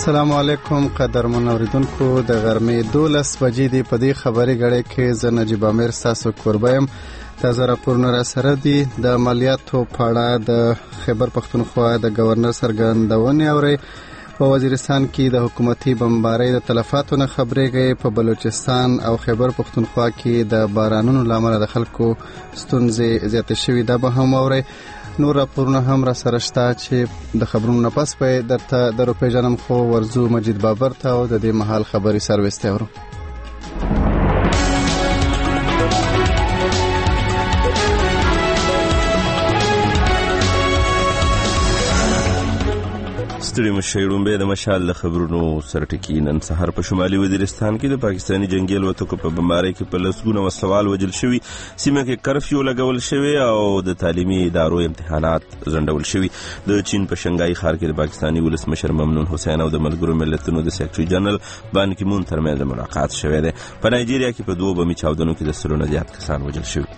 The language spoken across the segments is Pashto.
السلام علیکم قدرمن اوریدونکو د غرمې 12 بجې دی په دې خبري غړې کې زه نجیب امیر تاسو کوربایم. تازه راپورونه را سره دي د عملیاتو په اړه د خیبر پختونخوا د گورنر څرګندونې اوري. په وزیرستان کې د حکومتي بمبارۍ د تلفاتو نه خبرېږي. په بلوچستان او خیبر پختونخوا کې د بارانونو لامل د خلکو ستونزې زیاتې شوې ده به هم اوري. نور راپورونه هم را سره شته چې د خبرونو نه پس به درته درو پیژنم، خو ورزو مجید بابر ته او د دې مهال خبري سرویس ته ورو. ستړي مشایړون به د مشال له خبرونو سره ټکی. نن سحر په شمالي وزیرستان کې د پاکستاني جنگي الوتکو په بمبارۍ کې په لسګونه وسلوال وژل شوي، سیمه کې کرفیو لګول شوی او د تعلیمي ادارو امتحانات ځنډول شوي. د چین په شنګای ښار کې د پاکستاني ولسمشر ممنون حسین او د ملګرو ملتونو د سیکرټري جنرال بان کی مون ترمنځ ملاقات شوی دی. په نایجیریا کې په 2 بمي چاودنو کې د سلو نه زیات کسان وژل شوي.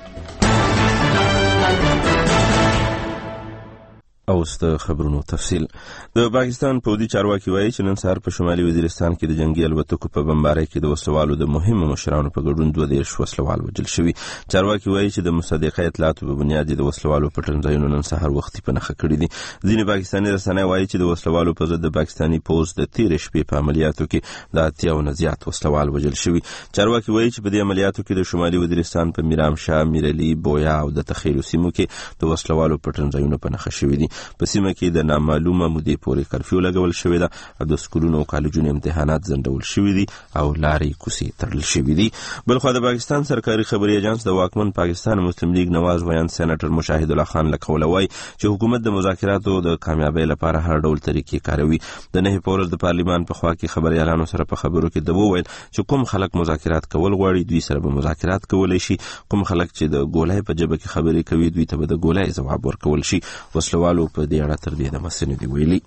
اوس د خبرونو تفصیل. د پاکستان پوځي چارواکي وایي چې نن سهار په شمالي وزیرستان کې د جنگي الوتکو په بمبارۍ کې د وسلوالو د مهمو مشرانو په ګډون 22 وسلوال وژل شوي. چارواکي وایي چې د مصدقه اطلاعاتو په بنیاد د وسلوالو پټنځایونه نن سهار وختي په نښه کړي دي. ځینې پاکستاني رسنۍ وایي چې د وسلوالو په ضد د پاکستاني پوځ د تیر شپې په عملیاتو کې د 80 نه زیات وسلوال وژل شوي. چارواکي وایي چې په دې عملیاتو کې د شمالي وزیرستان په میرامشاه، میرعلي، بویا او د تخیلو سیمو کې د وسلوالو پټنځایونه په نښه شوي دي. په سیمه کې د نامعلومه مودې پورې کرفیو لګول شوی ده او د سکولونو او کالجونو امتحانات ځنډول شوي دي او لارې کوڅې تړل شوي دي. بلخوا د پاکستان سرکاري خبري ایجنس د واکمن پاکستان مسلم لیگ نواز ویان سېنیټر مشاهد الله خان لکوله وایي چې حکومت د مذاکراتو د کامیابی لپاره هر ډول طریقې کاروي. د 9 پورز د پارلیمان په خوا کې خبريالانو سره په خبرو کې د وویل چې کوم خلک مذاکرات کول غواړي دوی سره به مذاکرات کولای شي، کوم خلک چې د ګولای په جبه کې خبرې کوي دوی ته به د ګولای ځواب ورکول شي. وسلوالو په دې اړه تر دې د مسنې دی ویلي.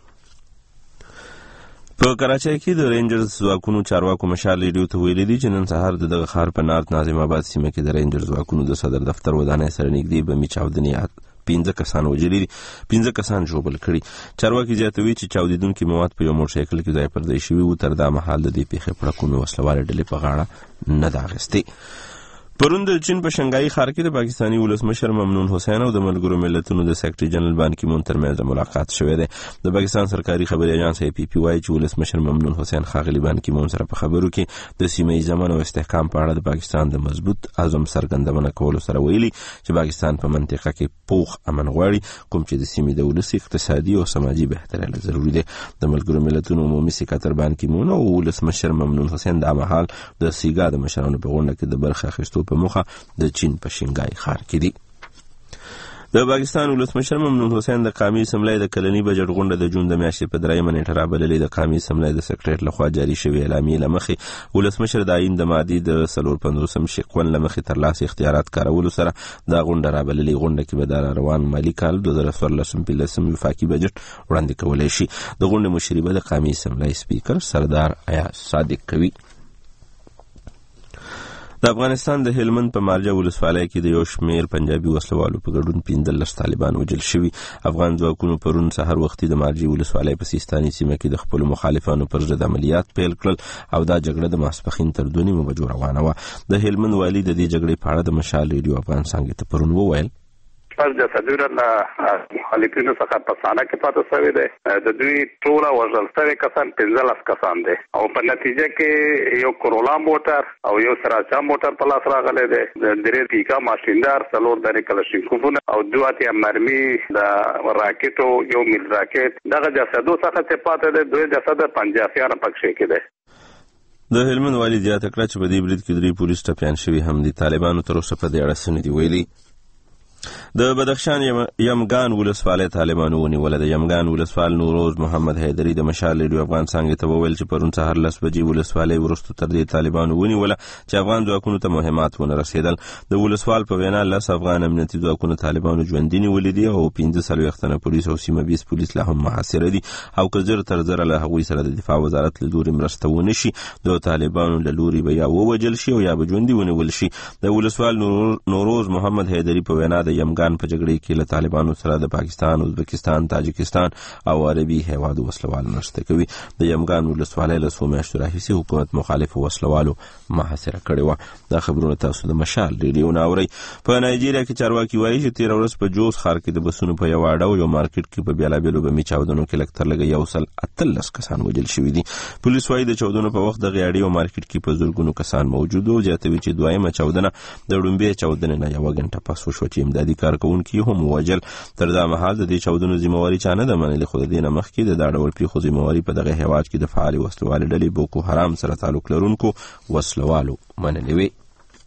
په کراچۍ کې د رینجرز ځواکونو چارواکو مشال ریډیو ته ویلي دي چې نن سهار د دغه ښار په نارت ناظم آباد سیمه کې د رینجرز ځواکونو د صدر دفتر ودانۍ سره نږدې بمي چاودنې 15 کسان وژلي دي، 15 کسان ژوبل کړي. چارواکي زیاتوي چې چاودیدونکي مواد په یو موټر سایکل کې ځای پر ځای شوي وو. تر دا مهال د دې پیښې په اړه کومې وسلوالې ډلې په غاړه نه ده اخیستې. پرون د چین په شنګای ښار کې د پاکستاني ولسمشر ممنون حسین او د ملګرو ملتونو د سیکرټري جنرال بان کی مون ترمنځ ملاقات شوی دی. د پاکستان سرکاري خبري ایجنس پی پی وایي چې ولسمشر ممنون حسین ښاغلي بان کی مون سره په خبرو کې د سیمه ییز امن او استحکام په اړه د پاکستان د مضبوط عزم څرګندونه کولو سره ویلي چې پاکستان په منطقه کې پوخ امن غواړي، کوم چې د سیمې د ولسي اقتصادي او سماجي بهترۍ لپاره ضروري دی. د ملګرو ملتونو عمومي سکرټر بان کی مون او ولسمشر ممنون حسین د مهال د سیګا د مشرانو په غونډه کې د برخه اخیستو په موخه د چین په شنګای ښار کې دي. د پاکستان ولسمشر ممنون حسین د قومي اسمبلی د کلنی بجټ غونډه د جون د میاشتې په 3 نیټه رابللې. د قومي اسمبلی د سکرټریټ لخوا جاری شوی اعلامیې لمخې ولسمشر د آئین د مادې د 450 شقون لمخې ترلاسه اختیارات کارولو سره دا غونډه رابللې. غونډه کې به د روان مالی کال 2014 وفاقي بجټ وړاندې کولای شي. د غونډې مشري به د قومي اسمبلی سپیکر سردار ایاز صادق کوي. د افغانستان د هلمند په مارجه ولسوالۍ کې د یو شمېر پنجابي وسلوالو په ګډون 15 طالبان وژل شوي. افغان ځواکونو پرون سحر وختي د مارجې ولسوالۍ په سیستاني سیمه کې د خپلو مخالفانو پر ضد عملیات پیل کړل او دا جګړه د ماسپښین تر 2 بجو روانه وه. د هلمند والي د دې جګړې په اړه د مشال ریډیو افغان څانګې ته پرون وویل پس د صدور له مخالفینو څخه په ساله کې پاتې شوی دی. د دوی ټوله وژل شوي کسان 15 کسان دي او په نتیجه کې یو کرولا موټر او یو سراچا موټر په لاس راغلی دی، د 3 پیکا ماشیندار، 4 د کلاشینکوفونه او 2 مرمي د راکټو، یو میل راکټ. دغه جسدو څخه چې پاتې دی 2 جسد پنجابیان پکښې کې دی. د هلمند والي زیاته کړه چې په دې برید کې 3 پولیس ټپیان شوي هم دي. طالبانو تر اوسه په دې اړه څه نه دي ویلي. د بدخشان یمګان ولسوالۍ طالبانو ونیوله. د یمګان ولسوال نوروز محمد حیدري د مشال ریډیو افغان څانګې ته وویل چې پرون سهار 10 بجې ولسوالۍ وروسته تر دې طالبانو ونیوله چې افغان ځواکونو ته مهمات ونه رسېدل. د ولسوال په وینا 10 افغان امنیتي ځواکونه طالبانو ژوندي نیولي دي او 15 تنه پولیس او سیمه ویز پولیس لا هم محاصره دي او که زر تر زر له هغوی سره د دفاع وزارت له لوري مرسته ونه شي د طالبانو له لوري به یا ووجل شي او یا به ژوندي ونیول شي. د ولسوال نوروز محمد حیدري په وینا د یمګان یمګان په جګړه کې له طالبانو سره د پاکستان، ازبکستان، تاجکستان او عربي هیوادو وسلوال مرسته کوي. د یمګان ولسوالۍ له څو میاشتو راهیسې حکومت مخالف وسلوالو محاصره کړې وه. دا خبرونه تاسو د مشال ریډیو نه اورئ. په نایجیریا کې چارواکي وایي چې 13 ورځ په جوز ښار کې د بسونو په یو اډه او یو مارکیټ کې په بیلابیلو بمي چاودنو کې لږ تر لږه 118 کسان وژل شوي دي. پولیس وایي د چاودنو په وخت دغه اډې او مارکیټ کې په زرګونو کسان موجود وو. زیاتوي چې دویمه چاودنه د وړومبۍ چاودنې نه یوه غنټه پس وشوه چې امدادي کارکوونکي هم ووژل. تر دا مهال د دې چاودنو ذمهواري چا نه ده منلې، خو د دې نه مخکې د دا ډول پیښو ذمهواري په دغه هېواد کې د فعالې وسلوالې ډلې بوکو حرام سره تعلق لرونکو وسلوالو منلې وې.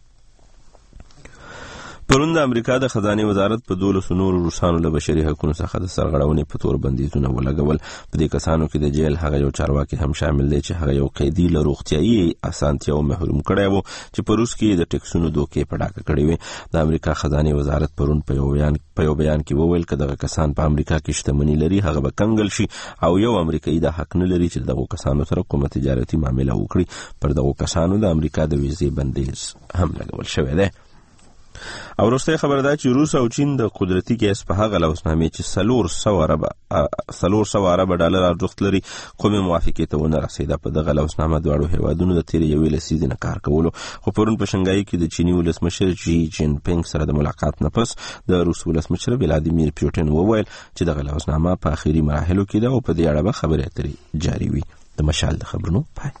پرون د امریکا د خزانه وزارت په 12 نورو روسانو له بشري حقوقو څخه د سرغړونې په تور بندیزونه ولګول. په دې کسانو کې د جیل هغه یو چارواکي هم شامل دی چې هغه یو قیدي له روغتیايي اسانتیاو محروم کړی و چې په روس کې د ټیکسونو دوکې په ډاګه کړې وې. د امریکا خزانه وزارت پرون په یو بیان کې وویل چې دغه کسان په امریکا کې شتمني لري، هغه به کنګل شي او یو امریکایي د حق نه لري چې دغه کسانو سره کومه تجارتي معامله وکړي. پر دغه کسانو د امریکا د ویزې بندیز هم لګول شوی دی. او وروسته خبره ده چې روس او چین د قدرتي ګیس په هغه لوسنامې چې 300 ارب ډالر ارزښت لري کومې موافقې ته ونه رسېده. په دغه لوسنامه دواړو هیوادونو د تېرې یوې لسیزې نه کار کولو. خو پرون په شنګای کې د چیني ولسمشر جی جین پینګ سره د ملاقات نه پس د روس ولسمشر ولادیمیر پوتین وویل چې دغه لوسنامه په اخري مراحلو کې ده او په دې اړه به خبرې اترې جاري وي. د مشال د خبرونو پای.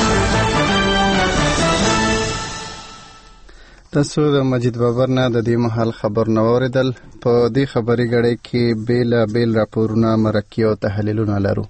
تاسو د مجید بابر نه د دې محل خبر نو اوریدل. په دې خبري غړي کې بیل راپورونه، مرکې او تحلیلونه لرو.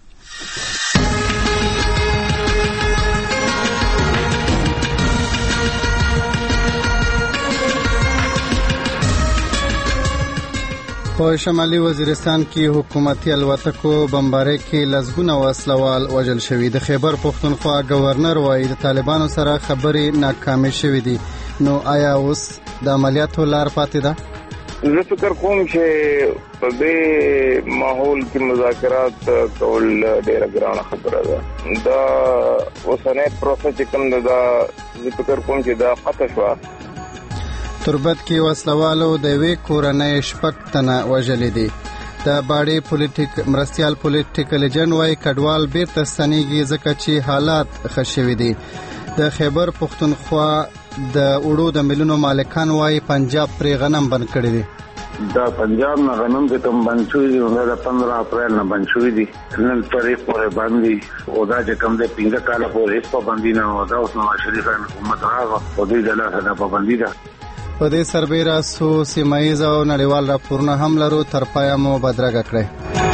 په شمالي وزیرستان کې حکومتي الوتکو بمبارۍ کې لسګونه وسلوال وژل شوي. د خیبر پښتونخوا گورنر وایي د طالبانو سره خبرې ناکامې شوې دي. نو آیا اوس د عملیاتو لار پاتې ده؟ زه فکر کوم چې په دې ماحول کې مذاکرات کول ډېره ګرانه خبره ده. دا اوسنۍ پروسه چې کوم ده زه فکر کوم چې دا قطع شوه. تربت کې وسلوالو د یوې کورنۍ 6 تنه وژلي دي. د باړې مرستیال پولیټیکل ایجنټ وایي کډوال بیرته ستنېږي ځکه چې حالات ښه شوي دي. د خیبر پښتونخوا د اوړو د ملونو مالکان وایي پنجاب پرې غنم بند کړی دی. دا پنجاب نه غنم چې کوم بند شوي دي دا 15 اپریل نه بند شوي دي. نن تاریخ پورې باندې او دا چې کوم د 15 کاله پورې هیڅ پابندي نه و. دا اوس نو شریف حکومت راغله او دوی د لاسه دا پابندي ده. په دې سربېره څو سیمایي او نړیوال راپورونه هم لرو. تر پایه مو بدرګه کړئ.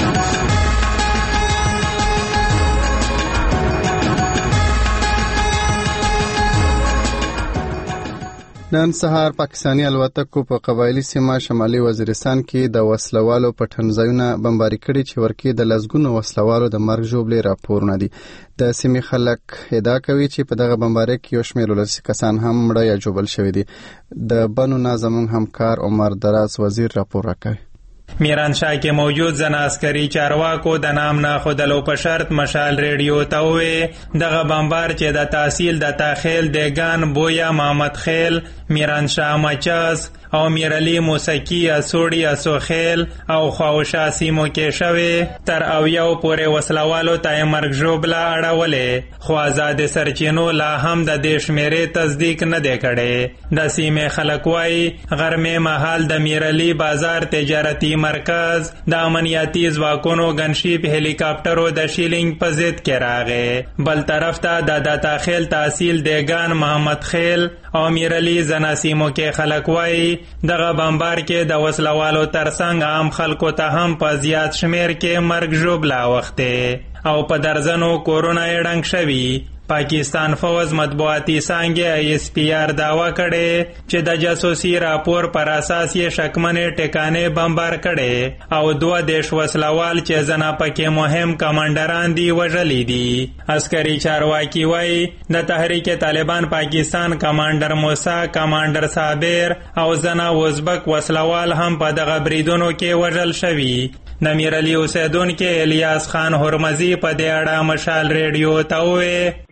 نن سهار پاکستانی الوتکو په قبایلی سیمه شمالي وزیرستان کې د وسلوالو پټنځایونه بمباري کړي چې ورکې د لسګونو وسلوالو د مرګ ژوبلې راپورونه دي. د سیمې خلک ادعا کوي چې په دغه بمبارۍ کې یو شمېر ولسي کسان هم مړه یا ژوبل شوي دي. د بنو نه زموږ همکار عمر دراز وزیر راپور راکوي. میرانشاه کې موجود زن عسکري چارواکو د نام نه خودلو په شرط مشال ریډیو ته وې دغه بمبار چې د تحصیل د تاخیل دیگان بویا محمد خیل، میرانشاه مچاز او میرعلی موسکی اسوړي اسوخیل او خواوشا سیمو کې شوه تر اویاو پورې وسلوالو ته مرګ ژوبلا اړولې. خو آزاد سرچینو لا هم د دې شمیرې تصدیق نه دی کړی. د سیمې خلک وایي غرمې مهال د میرعلی بازار تجارتي مرکز د امنیتي ځواکونو ګنشیپ هلیکاپټرو د شیلینګ په ضد کې راغی. بل طرف ته د تاخیل تحصیل دیگان محمد خیل او میرعلی زناسیمو کې خلک وایي دغه بمبار کې د وسلوالو ترڅنګ عام خلکو ته هم په زیات شمیر کې مرګ ژوبلا وخته او په درزنو کورونه یې ړنګ شوي. پاکستان فوج مطبوعاتي څانګې ISPR داوا کړي چې د جاسوسي راپور پر اساس یې شکمنې ټکانې بمبار کړي او 2 دیش وسلوال چې زنا پکې مهم کمانډران دي وژلي دي. عسکري چارواکي وایي د تحریک طالبان پاکستان کمانډر موسی، کمانډر صابر او زنا ازبک وسلوال هم په دغه بریدونو کې وژل شوي. د میرعلی اوسیدونکو الیاس خان هرمزی په دې اړه مشال ریډیو ته وویل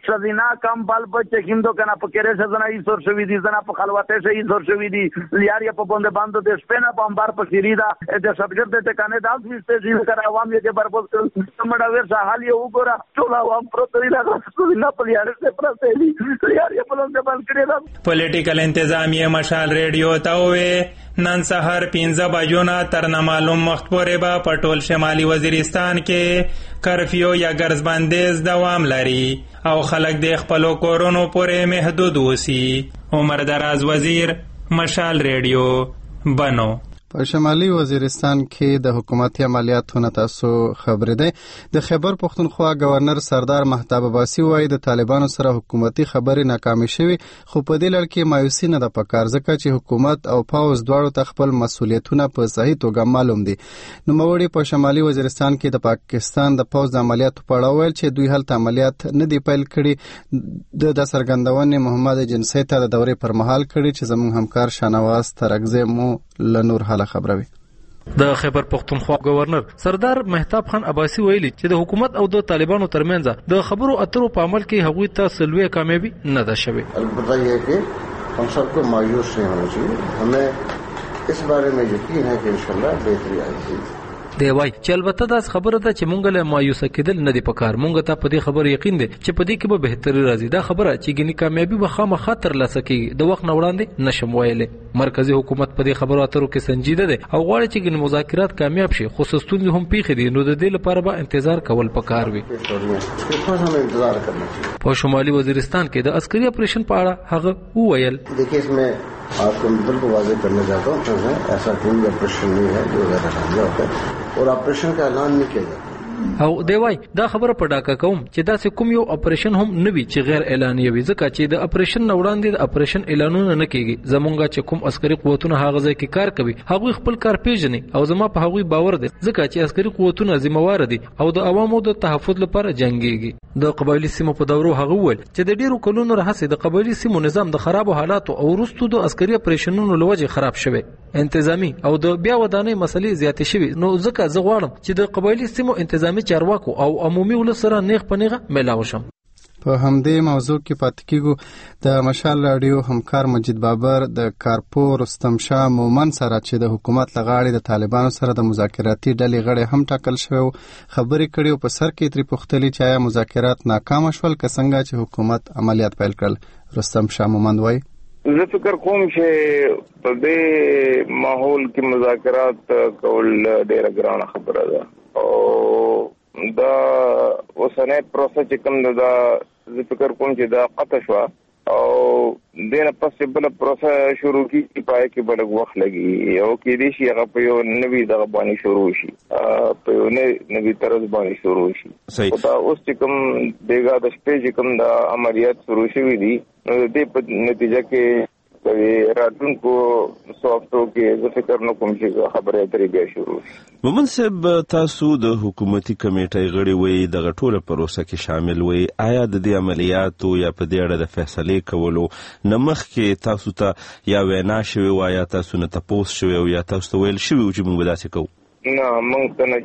شذینا کم بل بچ کیندو کنه په کېره سزنا ای سور شوی دي زنا په خلوته شي سور شوی دي لیاریا په بوند باندې د سپینا بمبار په سریدا د سبجیکټ د ټکانه دال وسته چې کړه عوام یې بربود سمډا ورسا حال یو ګورا ټول عوام پروتری راغلي نه په لیارې څخه پرسېلي لیاریا په بوند باندې کړه پولیټیکل انتظامیه مشال ریډیو ته وې نن سحر 15 بجو نه تر نامعلوم وخت پورې به په ټول شمالي وزیرستان کې کرفیو یا ګرځبندیز دوام لري او خلک د خپلو کورونو پورې محدود وسی. عمر دراز وزیر، مشال ریډیو، بنو. په شمالي وزیرستان کې د حکومتي عملیاتو نه تاسو خبرې ده. د خیبر پختونخوا گورنر سردار مهتاب عباسي وایي د طالبانو سره حکومتي خبرې ناکامې شوي، خو په دې لړ کې مایوسي نه ده پکار ځکه چې حکومت او پوځ دواړو ته خپل مسؤلیتونه په صحیح توګه معلوم دي. نوموړي په شمالي وزیرستان کې د پاکستان د پوځ د عملیاتو په اړه ویل چې دوی هلته عملیات نه دي پیل کړي. د څرګندونې محمد جنسي ته د دورې پر مهال کړي چې زموږ همکار شانواز ترکزی مو لنور حاله خبروي. د خیبر پختونخوا گورنر سردار مهتاب خان عباسي ویلي چې د حکومت او د طالبانو ترمنځ د خبرو اترو په عمل کې هغوی ته سلوي کامیابی نه ده شوې. البته یہ کہ ہم سب کو مایوس نہیں ہونا چاہیے، ہمیں اس بارے میں یقین ہے کہ انشاءاللہ بہتری آئے گی. دی وای چې البته دا خبره ده چې مونږ له مایوسه کېدل نه دی پکار، مونږ ته په دې خبره یقین دی چې په دې کې به بهتري راځي. دا خبره چې ګنې کامیابی به خامخا ترلاسه کېږي د وخت نه وړاندې نشم ویلی. مرکزی حکومت په دې خبرو اترو کې سنجیده دی او غواړي چې ګنې مذاکرات کامیاب شي، خو ستونزې هم پیښې دي، نو د دې لپاره به انتظار کول پکار وي. په شمالي وزیرستان کې د عسکري اپریشن په اړه هغه وویل آپ کو بالکل واضح کرنا چاہتا ہوں ایسا کوئی آپریشن نہیں ہے جو غیر اعلانیہ ہوتا ہے اور آپریشن کا اعلان نہیں کیا جاتا. او دی وای دا خبره په ډاکه کوم چې داسې کوم یو اپریشن هم نه وي چې غیر اعلاني وي، ځکه چې د اپریشن نه وړاندې د اپریشن اعلانونه نه کیږي. زمونږ چې کوم عسکري قوتونه هغه ځای کې کار کوي هغوی خپل کار پیژني او زما په هغوی باور دی ځکه چې عسکري قوتونه ذمہوار دي او د عوامو د تحفظ لپاره جنگيږي. د قبایلی سیمو په دورو هغه وویل چې د ډیرو کلونو راهیسې د قبایلی سیمو نظام د خرابو حالاتو او وروستو د عسکري اپریشنونو لوجه خراب شوی، انتظامی او د بیا ودانۍ مسلې زیاتې شوي. نو ځکه زه غواړم چې د قبایلی سیمو انتظامی چارواکو او عمومي ولس سره نیغ په نیغه ملاو شم. په همدې موضوع کې پاتې کېږو. د مشال راډیو همکار مجید بابر د کارپور رستم شاه مومن سره چې د حکومت لغاړي د طالبانو سره د مذاکراتي ډلې غړي هم ټاکل شوی خبرې کړي او په سر کې ترې پوښتلي چې آیا مذاکرات ناکام شول که څنګه چې حکومت عملیات پیل کړل. رستم شاه مومن وایي زه فکر کوم چې په دې ماحول کې مذاکرات کول ډېره ګرانه خبره ده او دا اوسنۍ پروسه چې کوم دا زه فکر کوم چې دا قطع شوه او دینه پس بل پروسه شروع کی پای کې بل وخت لګي او کې دې شي هغه په یو نوی دغه باندې شروع شي، په یو نوی طرز باندې شروع شي. او دا اوس چې کوم دیګه د شپې چې کوم دا عملیات شروع شوي دي نو دې په نتیجه کې راتلونکو سوفتو کې زه فکر نه کوم چې خبره ترې بیا شروع شي. مومن صاحب تاسو د حکومتي کمیټې غړي وي دغه ټوله پروسه کې شامل وي، آیا د دې عملیاتو یا په دې اړه د فیصلې کولو نه مخکې تاسو ته یا وینا شوې وه یا تاسو نه تپوس شوی او یا تاسو ته ویل شوي چې موږ به داسې کوو؟ نه موږ ته نه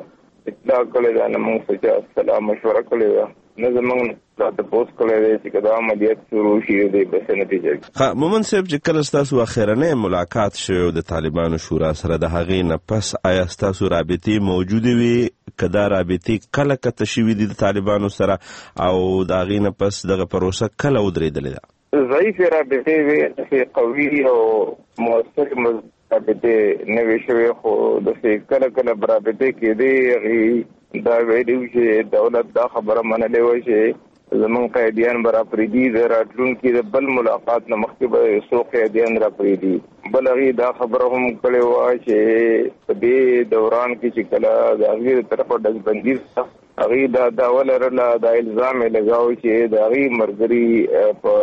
چا اطلاع کړې ده، نه موږ ته چا سلا مشوره کړې ده، نه زموږ راته پوس کړی دی چې که دا عملیات شروع شي دی بس نتیجه. مومن صاحب چې کله ستاسو اخرنۍ ملاقات شوی د طالبانو شورا سره د هغې نه پس آیا ستاسو رابطې موجودې وي که دا رابطې کله قطع شوي دي د طالبانو سره او د هغې نه پس دغه پروسه کله ودرېدلې ده؟ ضعیفې رابطې وي، قوي او مؤثر رابطې نه وي شوې، خو داسې کله کله رابطې کېدې هغې دا ویلي وي چې دولت دا خبره منلې وه چې زمونږ قیدیان به راپرېږدي، د راتلونکي د بل ملاقات نه مخکې به څو قیدیان راپرېږدي. بل هغې دا خبره هم کړې وه چې په دې دوران کې چې کله د هغې د طرفه ډزبندي هغې دا ولرله دا الزام یې لګاو چې د هغې ملګري په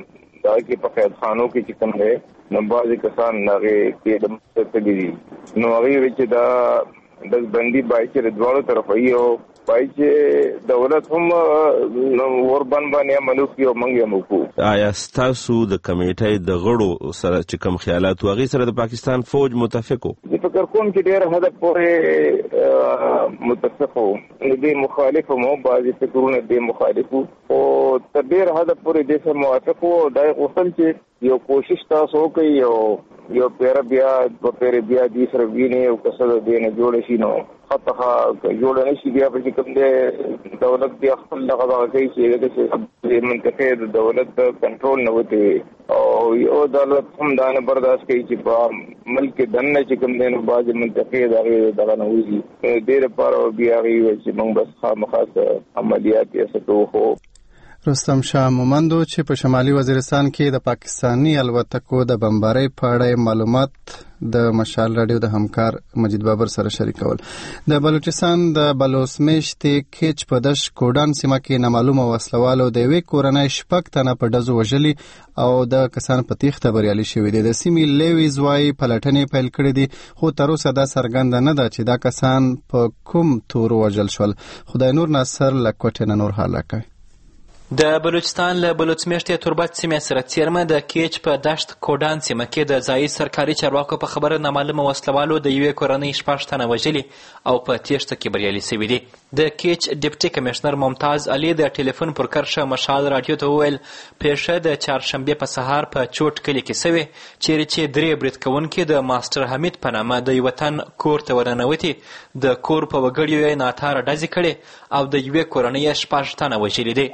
دغه کې په قیدخانو کې چې کوم دی نو بعضې کسان هغې کې د مخته تللي دي، نو هغې وایي چې دا ډزبندي باید چې د دواړو طرفه وي او پای چې دولت هم وربان باندې عملو کوي او موږ هم کوو. آیا ستاسو د کمیټې د غړو سره چې کوم خیالات واغې سره د پاکستان فوج متفقو؟ زه فکر کوم چې ډېر حد پورې متفقو، دې مخالف مو بعضي فکرونه دې مخالفو او تر ډېر حد پورې دې سره موافقو. دا غوښتل چې یو کوشش تاسو وکړئ او یو پیر بیا دې سره ویني او کسه دې نه جوړ شي نو خطه جوړ نه شي بیا په کوم دې دولت بیا خپل دغه کوي چې د منطقې د دولت کنټرول نه وته او یو دولت هم دا نه برداشت کوي چې په ملک دنه چې کوم دې نو باز منطقې دغه نه وځي ډېر لپاره بیا غوي چې موږ بس خامخا عملیات یې ستو خو. رستم شاه مومندو چې په شمالي وزیرستان کې د پاکستانی الوتکو د بمبارۍ په اړه معلومات د مشال رادیو د همکار مجید بابر سره شریکول. د بلوچستان د بلوچ میشتې کیچ په دش کوډان سیمه کې نامعلومه وسلوالو د یوې کورنۍ 6 تنه په ډزو وژلي او د کسان په تیښته بریالي شوي دي. د سیمې لیویز وايي پلټنې پیل کړې دي خو تر اوسه دا څرګنده نه ده چې دا کسان په کوم تور وژل شول. خدای نور ناصر له کوټې نه نور حاله کوي. د بلوچستان له بلوچ میشتې تربت سیمې سره څیرمه د کیچ په دشت کوډان سیمه کې د ځایي سرکاري چارواکو په خبره نامعلومه وسلوالو د یوې کورنۍ 6 تنه وژلي او په تیښته کې بریالي شوي دي. د کیچ ډیپټي کمشنر ممتاز علي د ټلیفون پر کرښه مشال رادیو ته وویل پیښه د چهارشنبې په سهار په چوټ کلي کې شوې چیرې چې 3 برید کوونکي د ماسټر حمید په نامه د یو وطن کور ته ورننوتي د کور په وګړیو یې ناتاره ډزې کړې او د یوې کورنۍ 6 تنه وژلي دي.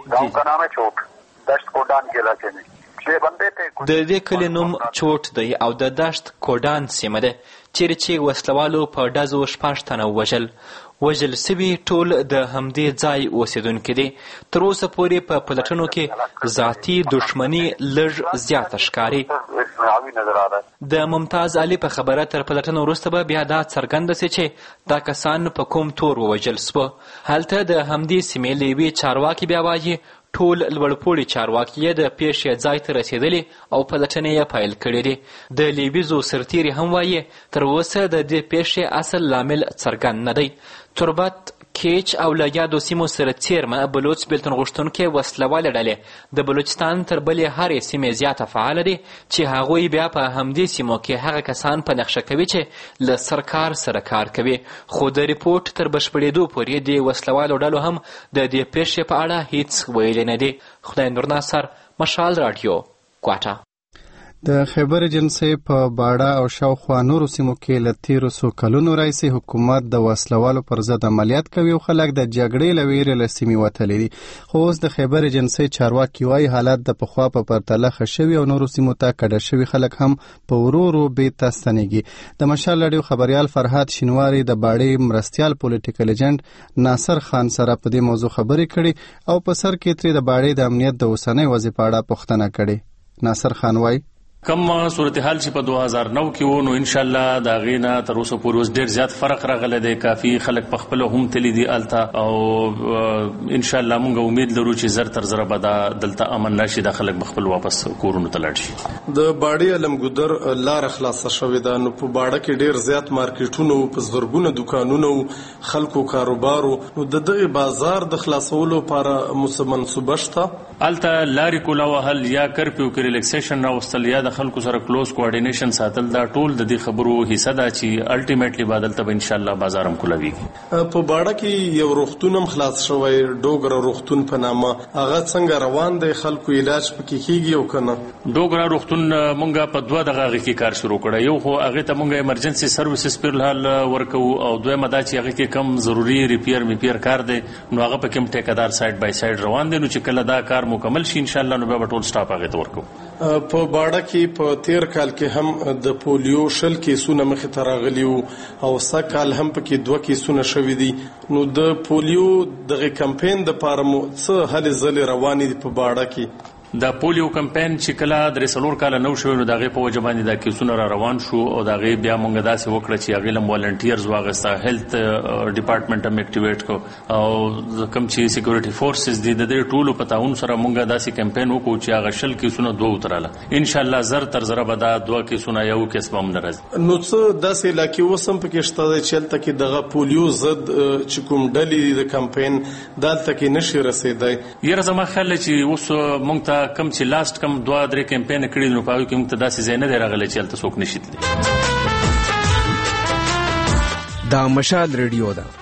د دې کلي نوم چوټ دی او د دشت کوډان سیمه ده چیرې چې وسلوالو په ډزو 6 تنه وژل سوي ټول د همدې ځای اوسېدونکي دي. تر اوسه پورې په پلټنو کې ذاتي دښمني لږ زیاته ښکاري. د ممتاز علي په خبره تر پلټنو وروسته به بیا دا څرګنده سي چې دا کسان په کوم تور ووژل سوه. هلته د همدې سیمې له یوې چارواکي بیا وایي ټول لوړپوړي چارواکي یې د پیښې ځای ته رسېدلي او پلټنې یې پیل کړې دي. د لیویزو سرتیري هم وایي تر اوسه د دې پیښې اصل لامل څرګند نه دی. تربت کیچ او له یادو سیمو سره څیرمه بلوچ بېلتون غوښتونکې وسلوالې ډلې د بلوچستان تر بلې هرې سیمې زیاته فعاله دي چې هغوی بیا په همدې سیمو کې هغه کسان په نقشه کوي چې له سرکار سره کار کوي. خو د ریپورټ تر بشپړېدو پورې د وسلوالو ډلو هم د دې پیښې په اړه هیڅ ویلي نه دي. خدای نور ناصر، مشال رادیو، کوټه. د خیبر ایجنسۍ په باړه او شاوخوا نورو سیمو کې له تیرو څو کلونو راهیسې حکومت د وسلوالو پر ضد عملیات کوي او خلک د جګړې له ویرې له سیمې وتلي دي. خو اوس د خیبر ایجنسۍ چارواکي وایي حالات د پخوا په پرتله ښه شوي او نورو سیمو ته کډه شوي خلک هم په ورو ورو بېرته ستنېږي. د مشال رادیو خبریال فرهاد شینواري د باړې مرستیال پولیټیکل ایجنټ ناصر خان سره په دې موضوع خبرې کړي او په سر کې ترې د باړې د امنیت د اوسنۍ وضعې په اړه پوښتنه کړې. ناصر خان وایي کم صورتحال چې په 2009 کې و نو ان شاء الله دا غینا تر اوسه پورې اوس ډیر زیات فرق راغلی دی. کافي خلک په خپل هم تللی دي الته او ان شاء الله موږ امید لرو چې زر تر زر به دا دلته امن راشي، د خلک خپل واپس کورونو ته لاړ شي. د باړې علمګودر لار خلاصه شوې ده نو په باړه کې ډیر زیات مارکیټونه او په زرګونه دکانونه خلکو کاروبارو نو د دغه بازار د خلاصولو لپاره منصوبه شته. الته لارې کولا وهل یا کرفیو کې ریلیکسیشن راوستل یا د خلکو سره کلوز کوارډینیشن ساتل دا ټول د دې خبرو حصہ ده چې الټیمیټلی بدلته به ان شاء الله بازار هم کولاویږي. په باړه کې یو روغتون هم خلاص شوی ډوګرا روغتون په نامه، هغه څنګه روان دی؟ خلکو علاج پکې کیږي او کنه؟ ډوګرا روغتون مونږه په 2 دغه کې کار شروع کړی. یو خو هغه ته مونږه ایمرجنسي سرویسز په حال ورکو او دویمه دا چې هغه کې کم ضروری ریپیر کار دی نو هغه په کوم ټیکدار سایډ بای سایډ روان دي نو چې کله دا کار مکمل شي ان شاء الله نو به ټول سټاپ هغه ته ورکو. په باړه کې په 13 کال کې هم د پولیو شل کیسونه مخې ته راغلي او سږ کال هم پکې 2 کیسونه شوي دي. نو د پولیو دغه کمپاین د پاره مو څه هلې ځلې روانې دي په باړه کې؟ د پولیو کمپاین چې کله د 3 کال نو شو نو دغه په وجه باندې د کیسونو را روان شو او دغه بیا مونږ داسې وکړه چې هغه لم والنټیرز واغسته هیلث ډپارټمنټ هم اکټیویټ کو او کوم چې سکیورټي فورسز دي د ټولو په تعاون سره مونږ داسې کمپاین وکړو چې هغه شل کیسونو 2 وتراله ان شاء الله زر تر زر به دا 2 کیسونه یو کیس هم ناراضي نو څه داسې لکه وسم پکې شته چې تل کې دغه پولیو ضد چې کوم ډلې د کمپاین دالته کې نشي رسیدای یره زما خل چې اوس مونږ ته کم چې لاست کم 2-3 کمپاین کړي نو پاوی کې مونږ ته داسې زینه دی راغلی چې تل څوک نشي تللی. دا مشال ریډیو ده.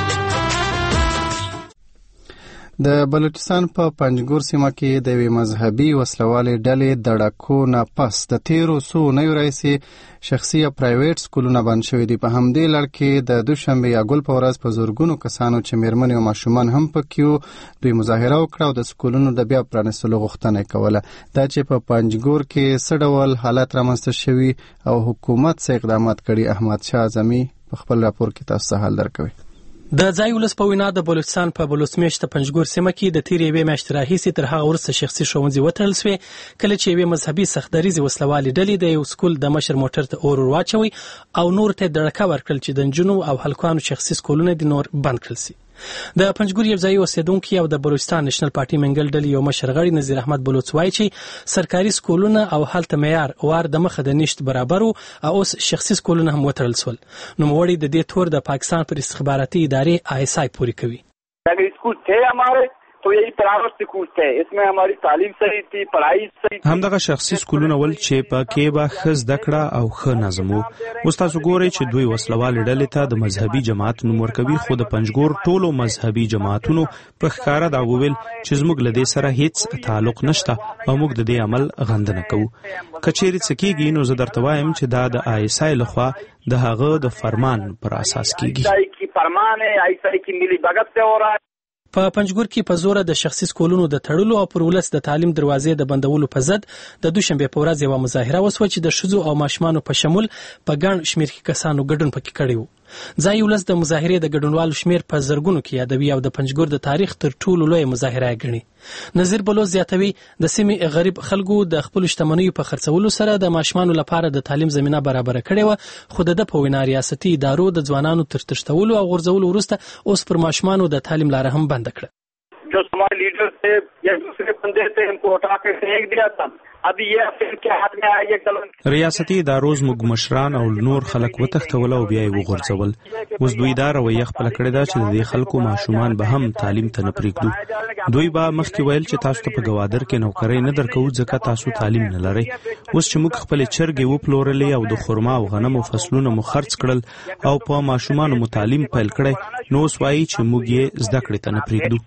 د بلوچستان په پنجګور سیمه کې د یوې مذهبي وسلوالې ډلې د ډاکو نه پس د 13 نیو راهیسې شخصي او پرایویټ سکولونه بند شوي دي. په همدې لړ کې د دوشنبې یا ګل په ورځ په زورګونو کسانو چې میرمنې او ماشومان هم پکې دوی مظاهره وکړه او د سکولونو د بیا پرانیستلو غوښتنه کوله. دا چې په پنجګور کې څه ډول حالت رامنځته شوي او حکومت څه اقدامات کړي احمد شاه اعظمي په خپل راپور کې تاسو ته حال درکوي. د ځای ولس په وینا د بلوچستان په بلوڅمیشت پنجګور سیمه کې د تیرې یوې میاشتې راهیسې تر هغه وروسته شخصي ښوونځي وتړل شوې کله چې یوې مذهبي سختدریزې وسلوالې ډلې د یو سکول د مشر موټر ته اور واچوي او نور ته دړکه ورکړل چې د نجونو او هلکانو شخصي سکولونه د نور بند کړل شي. د پنجګور یو ځای اوسیدونکي او د بلوچستان نېشنل پارټي منګل ډلې یو مشر غړي نذیر احمد بلوڅ وایي چې سرکاري سکولونه او هلته معیار وار د مخه د نشت برابر او اوس شخصي سکولونه هم وتړل شول. نوموړي د دې تور د پاکستان پر استخباراتي ادارې ISI پوری کوي. اگر اسکول ته ہمارے تو یہی پرائیویٹ سکول تھے اس میں ہماری تعلیم صحیح تھی پڑھائی صحیح تھی. همدغه شخصي سکولونه ول چې پکې به ښه زده کړه او ښه نظم وو. اوس تاسو ګورئ چې دوی وسلوالې ډلې ته د مذهبي جماعت نوم ورکوي خو د پنجګور ټولو مذهبي جماعتونو په ښکاره دا وویل چې زموږ له دې سره هیڅ تعلق نشته او موږ د دې عمل غندنه کوو. کچېرې څه کېږي نو زه درته وایم چې دا د ISI لخوا د هغه د فرمان پر اساس کېږي. فرمان ہے ISI کی ملی بھگت سے ہو رہا ہے. په پنجګور کې په زور د شخصي سکولونو د تړلو او پر ولس د تعلیم دروازې د بندولو په ضد د دوشنبه په ورځ یو مظاهره وسوه چې د ښځو او ماشومانو په شمول په ګڼ شمېر کې کسانو ګډون پکې کړی و. ځای ولس د مظاهرې د ګډونوالو شمېر په زرګونو کې یادوي او د پنجګور د تاریخ تر ټولو لوی مظاهره ګڼي. نذیر بلوڅ زیاتوي د سیمې غریب خلکو د خپل شتمنیو په خرڅولو سره د ماشومانو لپاره د تعلیم زمينه برابر کړې و خو د په وینا ریاستي ادارو د ځوانانو تر تشتولو او غورځولو وروسته اوس پر ماشومانو د تعلیم لاره هم بند کړه. جو ہمارے لیڈر تھے یا دوسرے بندے تھے ان کو ہٹا کے پھینک دیا تھا. ابھی یہ افسر کے ہاتھ میں آئی ہے ریاستي ادارو زموږ مشران او نور خلک وتښتول او بیا یې وغورځول. اوس دوی دا رویه خپله کړې ده چې د دې خلکو ماشومان به هم تعلیم ته نه پرېږدو. دوی به مخکې ویل چې تاسو ته په ګوادر کې نوکرۍ نه درکوو ځکه تاسو تعلیم نه لرئ. اوس چې موږ خپلې چرګې وپلورلې او د خرما او غنمو فصلونه مو خرڅ کړل او په ماشومانو مو تعلیم پیل کړی نو اوس وایي چې موږ یې زده کړې ته نه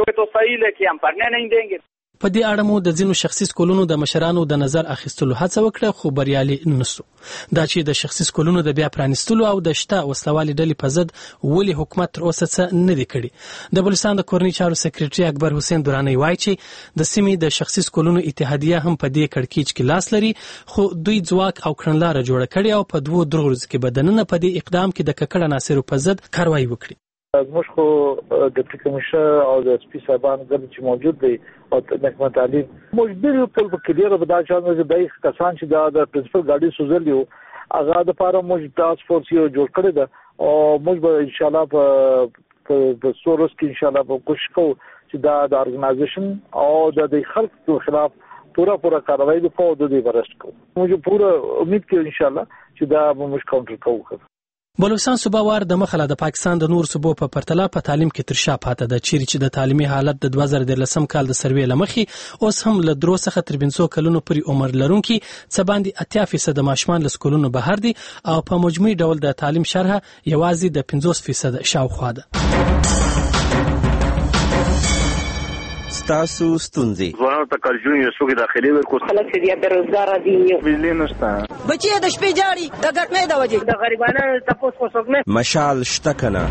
پرېږدو. په دې اړه مو د ځینو شخصي سکولونو د مشرانو د نظر اخیستلو هڅه وکړه خو بریالي نشو. دا چې د شخصي سکولونو د بیا پرانیستلو او د شته وسلوالې ډلې په ضد ولې حکومت تر اوسه څه نه دی کړی. د بلوچستان د کورنۍ چارو سکرټري اکبر حسین درانی وایي چې د سیمې د شخصي سکولونو اتحادیه هم په دې کړکېچ کې لاس لري خو دوی ځواک او کړنلاره جوړه کړې او په 2-3 ورځو کې به دننه په دې اقدام کې د ککړ عناصرو په ضد کاروایی وکړي. زموږ خو ډیپټي کمشنر او د سپي صاحبان ګرځي چې موجود دي او د محکمه تعلیم موجود یو ټول په کلیره به دا چانه چې دای کسان چې د پرنسپل ګاډي سوزل یو هغه د پاره موږ ټاسک فورس یو جوړ کړی دا او موږ به ان شاء الله په سورس کې ان شاء الله به کوشش کوو چې دا د ارګنایزیشن او د خلکو خلاف پورا کاروایی وکړو د دې برست کوو. موږ پورا امید کوو ان شاء الله چې دا موږ کاونټر کوو. بلوچستان صوبه وار د مخله د پاکستان د نور صوبو په پرتله په تعلیم کې تر شا پاتې ده چیرې چې د تعلیمي حالت د 2013 کال د سروې لمخې اوس هم له 3 څخه تر 500 کلونو پورې عمر لرونکي څه باندې 80% ماشومان له سکولونو بهر دي او په مجموعي ډول د تعلیم شرح یوازې د 50% شاوخوا ده. ستاسو ستونزې ځوانانو ته کارجون یو څوک داخلي ورکو خلک چې بیا بیروزګار دي بجلی نشته بچي د شپې جاړي د ګټنې د وجې د غریبانو تاسو کو څوک نه مشال شته کنه.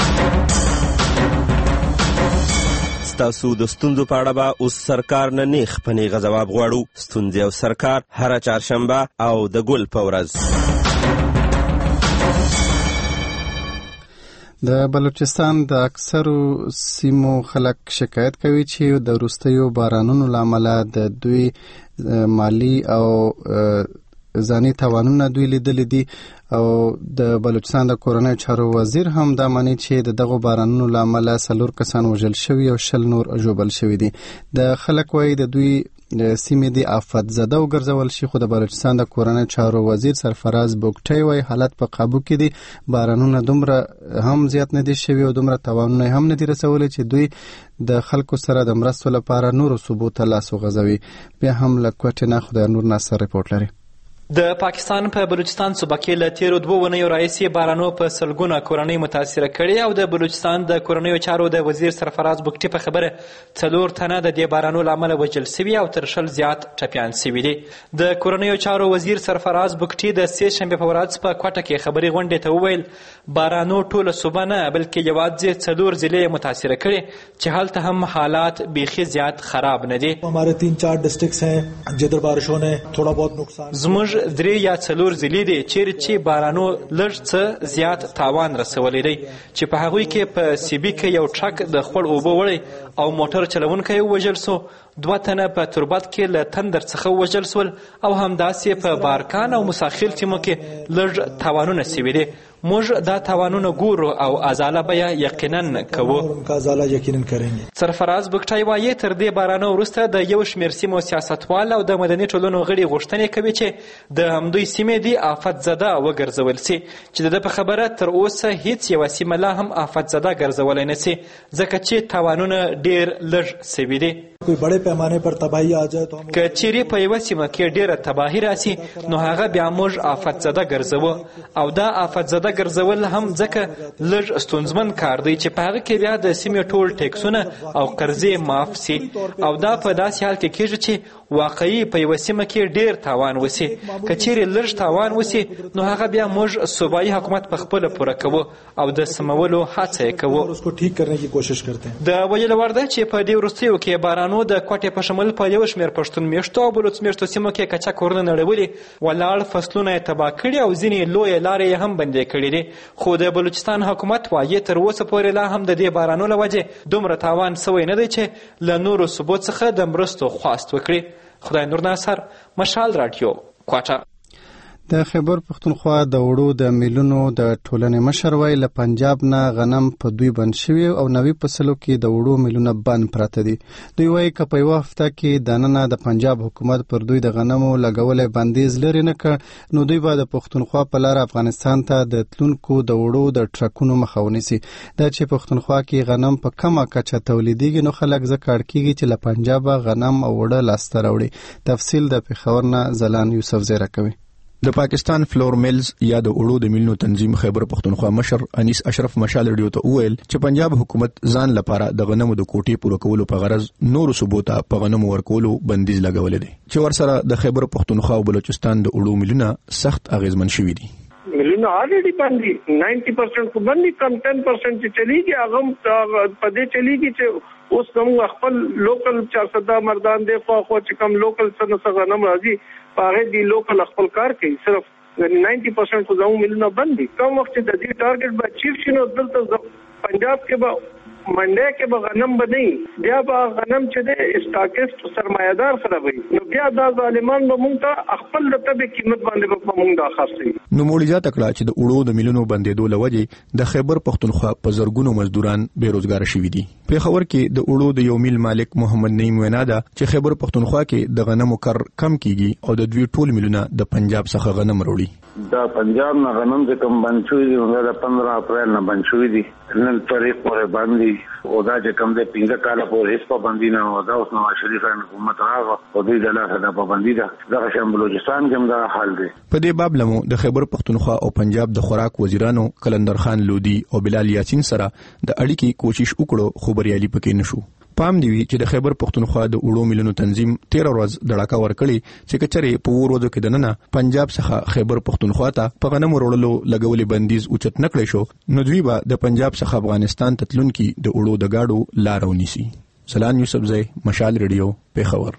ستاسو د ستونزو په اړه به اوس سرکار نه نیخ په نیغه ځواب غواړو. ستونزې او سرکار هره چهارشنبه او د ګل په ورځ. د بلوچستان د اکثرو سیمو خلک شکایت کوي چې د وروستیو بارانونو له امله د دوی مالی او ځاني تاوانونه دوی لیدلي دي او د بلوچستان د کورنیو چارو وزیر هم دا مانی چې د دغو بارانونو له امله 4 کسان وژل شوي او 20 نور ژوبل شوي دي. د خلک وایي د دوی سیمې د آفت زده وګرځول شي، خو د بلوچستان د کورنیو چارو وزیر سرفراز بوګټی وایي حالت په قابو کې دي. بارانونه دومره هم زیات نه دي شوي او دومره تاوانونه هم نه دي رسولي چې دوی د خلکو سره د مرستو لپاره نورو صوبو ته لاس وغځوي. بیا هم له کوټې نه خدای نور ناصر رپورټ لري. د پاکستان په بلوچستان صوبه کې له تیرو 2 اونیو راهیسې بارانو په سلګونه کورنۍ متاثره کړي او د بلوچستان د کورنیو چارو د وزیر سرفراز بوګټي په خبره 4 تنه د دې بارانو له امله وژل شوي او تر 20 زیات ټپیان شوي دي. د کورنیو چارو وزیر سرفراز بوګټي د سې شنبې په ورځ په کوټه کې خبري غونډې ته وویل بارانو ټوله صوبه نه بلکې یوازې 4 ضلع متاثره کړي چې هلته هم حالات بیخي زیات خراب نه دي. हमारे 3-4 डिस्ट्रिक्ट्स हैं जिधर बारिशों ने थोड़ा बहुत नुकसान زموږ 3 یا 4 ضلع دي چې بارانو لږ څه زیات تاوان رسولی دی چې په هغوی کې په سیبي کې یو ټرک د خړ اوبه وړی او موټر چلونکی وژل سو، 2 تنه په تربت کې له تندر څخه وژل سول او همداسې په بارکان او مساخیل سیمو کې لږ تاوانونه شوي دي. موږ دا تاوانونه ګورو او ازاله به یقینا کوو. سرفراز بوګټی وایي تر دې بارانو وروسته د یو شمېر سیمو سیاستوال او د مدني ټولنو غړي غوښتنې کوي چې د همدوی سیمې دي آفت زده وګرځول سي چې د په خبره تر اوسه هیڅ یوه سیمه لا هم آفت زده ګرځولی نه سي ځکه چې تاوانونه ډېر لږ سوي دي. که چیرې په یوه سیمه کې ډېره تباهي راسي نو هغه بیا موږ آفت زده ګرځوو او دا آفت زده ګرځول هم ځکه لږ ستونزمن کار دی چې په هغه کې بیا د سیمې ټول ټیکسونه او قرضې معاف سي او دا په داسې حال کې کېږي چې واقعي په یوه سیمه کې ډېر تاوان وسي. که چیرې لږ تاوان وسي نو هغه بیا موږ صوبایي حکومت په خپله پوره کوو او د سمولو هڅه یې کوو. د ویلو وړ ده چې په دې وروستیو کې بارانو د کوټې په شمول په یو شمېر پښتون میشتو او بلوڅ میشتو سیمو کې کچا کورونه نړولي، ولاړ فصلونه یې تباه کړي او ځینې لویې لارې یې هم بندې کړي دي. خو د بلوچستان حکومت وایي تر اوسه پورې لا هم د دې بارانو له وجې دومره تاوان سوی نه دی چې له نورو صوبو څخه د مرستو خواست وکړي. خدای نور ناصر، مشال راډیو، کوټه. د خیبر پښتونخوا د وړو د میلونو د ټولنې مشر وایي له پنجاب نه غنم په دوی بند شوي او نوي فصلو کې د وړو میلونه بند پراته دي. دوی وایي که په یوه هفته کې دننه د پنجاب حکومت پر دوی د غنمو لګولې بندیز لرې نه کړ نو دوی به د پښتونخوا په لاره افغانستان ته د تلونکو د وړو د ټرکونو مخه ونیسي. دا چې پښتونخوا کې غنم په کمه کچه تولیدېږي نو خلک ځکه اړ کېږي چې له پنجابه غنم او وړه لاسته راوړي. تفصیل د پېښور نه ځلان یوسف زیره کوي. د پاکستان فلور میلز یا د وړو د میلونو تنظیم خیبر پښتونخوا مشر انیس اشرف مشال ریډیو ته وویل چې پنجاب حکومت ځان لپاره د غنمو د کوټې پوره کولو په غرض نورو صوبو ته په غنمو ورکولو بندیز لګولی دی چې ورسره د خیبر پښتونخوا او بلوچستان د وړو میلونه سخت اغیزمن شوي دي. میلونه already باندې 90% کو باندې کم 10% چې چلیږي هغه په دې چلیږي چې اوس کوم خپل لوکل چا صدا مردان دی خو چې کوم لوکل څنګه غنم راځي هغه دی لوکل خپل کار کوي. صرف 90% کو زمو میلونه باندې کوم وخت د دې ټارګټ به چیف شنو دلته پنجاب کې به منډه کې به غنم بنئ بیا به غنم چې د اسټاکست سرمایدار سره وي نو بیا دا ظالمان به مونږ ته خپل د طبي قیمت باندې په مونږ دا خاصي. نو موړي تکړه چې د وړو د میلونو بندېدو لوجه د خیبر پښتونخوا په زرګونو مزدوران بیروزګار شوي دي. په خبر کې د وړو د یو میل مالک محمد نعیم وینا ده چې خیبر پښتونخوا کې د غنمو کر کم کیږي او د دوی ټول میلونه د پنجاب څخه غنم وروړي. دا پنجاب نه غنم چې کوم بند شوی دی دا 15 اپریل نه بند شوی دی نن تاریخ پورې باندې او دا چې کوم د 15 کال پورې هیڅ پابندي نه و دا اوس نو شریف حکومت راغو او دوی د لاسه د پابندي ده دا شم بلوچستان کې هم دا حال دی. په دې باب لمو د خیبر پښتونخوا او پنجاب د خوراک وزیرانو کلندر خان لودي او بلال یاسین سره د اړیکې کوشش وکړو خو بریالي پکې نشو. پام دی چې د خیبر پښتونخوا د وړو میلونو تنظیم 13 ورځ دړاکا ورکړي چې کچره په ورځو کې دننه پنجاب څخه خیبر پښتونخوا ته په غنمو وروړلو لګولې بندیز اوچت نکړې شو نو دوی به د پنجاب څخه افغانستان ته تلونکي د وړو د گاډو لار ونیسي. سلام یوسف زئی، مشال ریډیو، پیښور.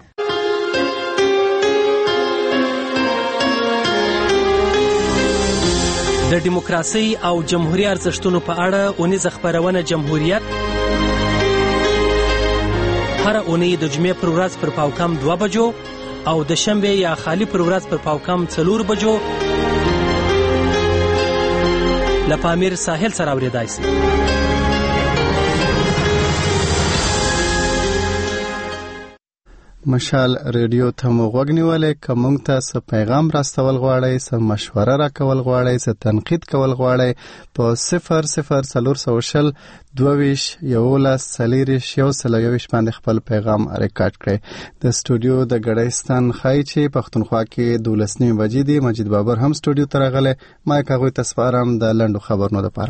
د دیموکراسي او جمهوریت ارزښتونو په اړه اونیزه خبرونه جمهوریت هر اونۍ د جمعې پر ورځ پر پاوکم 2 بجو او د شنبه یا خالی پر ورځ پر پاوکم 4 بجو لپامیر ساحل سره اوریدای شي. مشال ریډیو ته مو غوږ نیولې که موږ ته څه پیغام راستول غواړئ څه مشوره راکول غواړئ څه تنقید کول غواړئ په 00420 22 11 40 باندې خپل پیغام ریکارډ کړئ. د سټوډیو د ګډایستان خای چې پښتونخوا کې 12 بجې دي. مجید بابر هم سټوډیو ته راغله. ما کاغوي تسپارم د لندو خبرونو لپاره.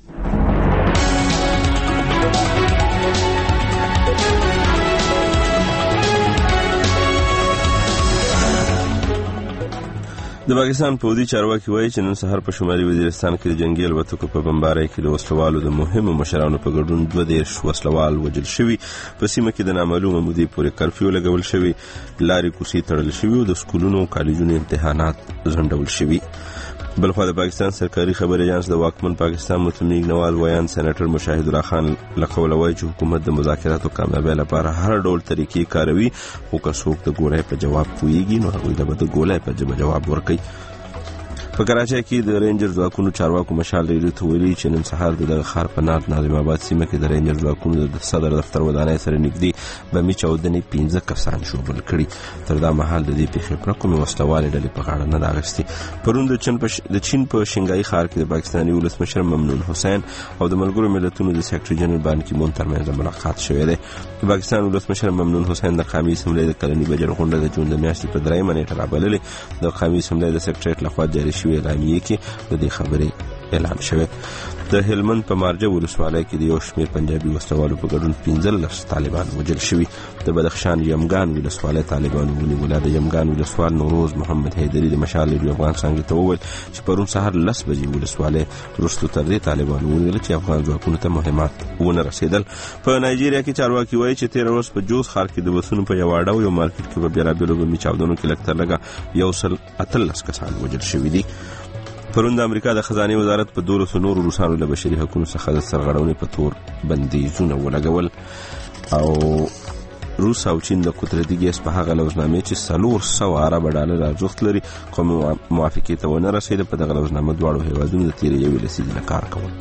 د پاکستان پوځي چارواکي وایي چې نن سهار په شمالي وزیرستان کې د جنگي الوتکو په بمبارۍ کې د وسلوالو د مهمو مشرانو په ګډون 22 وسلوال وژل شوي. په سیمه کې د نامعلومه مودې پورې کرفیو لګول شوی، لارې کوڅې تړل شوي او د سکولونو او کالجونو امتحانات ځنډول شوي. بلخوا د پاکستان سرکاري خبري اژانس د واکمن پاکستان متمنی نواز ویان سېنیټر مشاهد الله خان لقول وایي چې حکومت د مذاکراتو کامیابی لپاره هر ډول طریقې کاروي، خو که څوک د ګولۍ په جواب پوهیږي نو هغوی ته به د ګولۍ په جواب ورکوي. په کراچۍ کې د رینجر ځواکونو چارواکو مشال ریډیو ته ویلي چې نن سهار د خار په نارت ناظم آباد سیمه کې د رینجر ځواکونو د صدر دفتر ودانۍ سره نږدې بمي چاودنې 15 کسان شوبل کړي. تر دا مهال د دې پیښې پر کومه وسلوالې ډلې په غاړه نه دا غستې. پرون د چین په شنګای ښار کې د پاکستاني ولسمشر ممنون حسین او د ملګرو ملتونو د سیکریټري جنرال بان کی مون ترمنځ ملاقات شوې ده. د پاکستان ولسمشر ممنون حسین د قومي اسمبلی د کلنی بجټ غونډه د جون د میاشتې په 3 نیټه رابللې. د قومي اسمبلی د سیکریټریټ لخوا جاری شوې اعلامیه کې د دې خبرې اعلان شوی. د هلمند په مارجه ولسوالۍ کې د یو شمېر پنجابي وسلوالو په ګډون 15 طالبان وژل شوي. د بدخشان یمګان ولسوالۍ طالبانو ونیوله. د یمګان ولسوال نوروز محمد حیدري د مشال ریډیو افغان څنګه ته وویل چې پرون سهار 10 بجې ولسوالۍ وروسته تر دې طالبانو ونیول چې افغان ځواکونو ته مهمات ونه رسېدل. په نایجیریا کې چارواکي وایي چې 13 ورځ په جوز ښار کې د بسونو په یو اډه او یو مارکیټ کې په بیلابیلو بمي چاودنو کې لږ تر لږه 113 کسان وژل شوي دي. پرون د امریکا د خزانه وزارت په 200 نور روسانو له بشري حقوقو څخه د سرغړونې په تور بندیزونه ولګول او روس او چین د قدرتي ګیس په هغه لوزنامې چې 400 ارب ډالر ارزښت لري کوم موافقه ته ونه رسیده. په دغه لوزنامه دواړو هیوادونو د تیر یو لسیزې کار کول.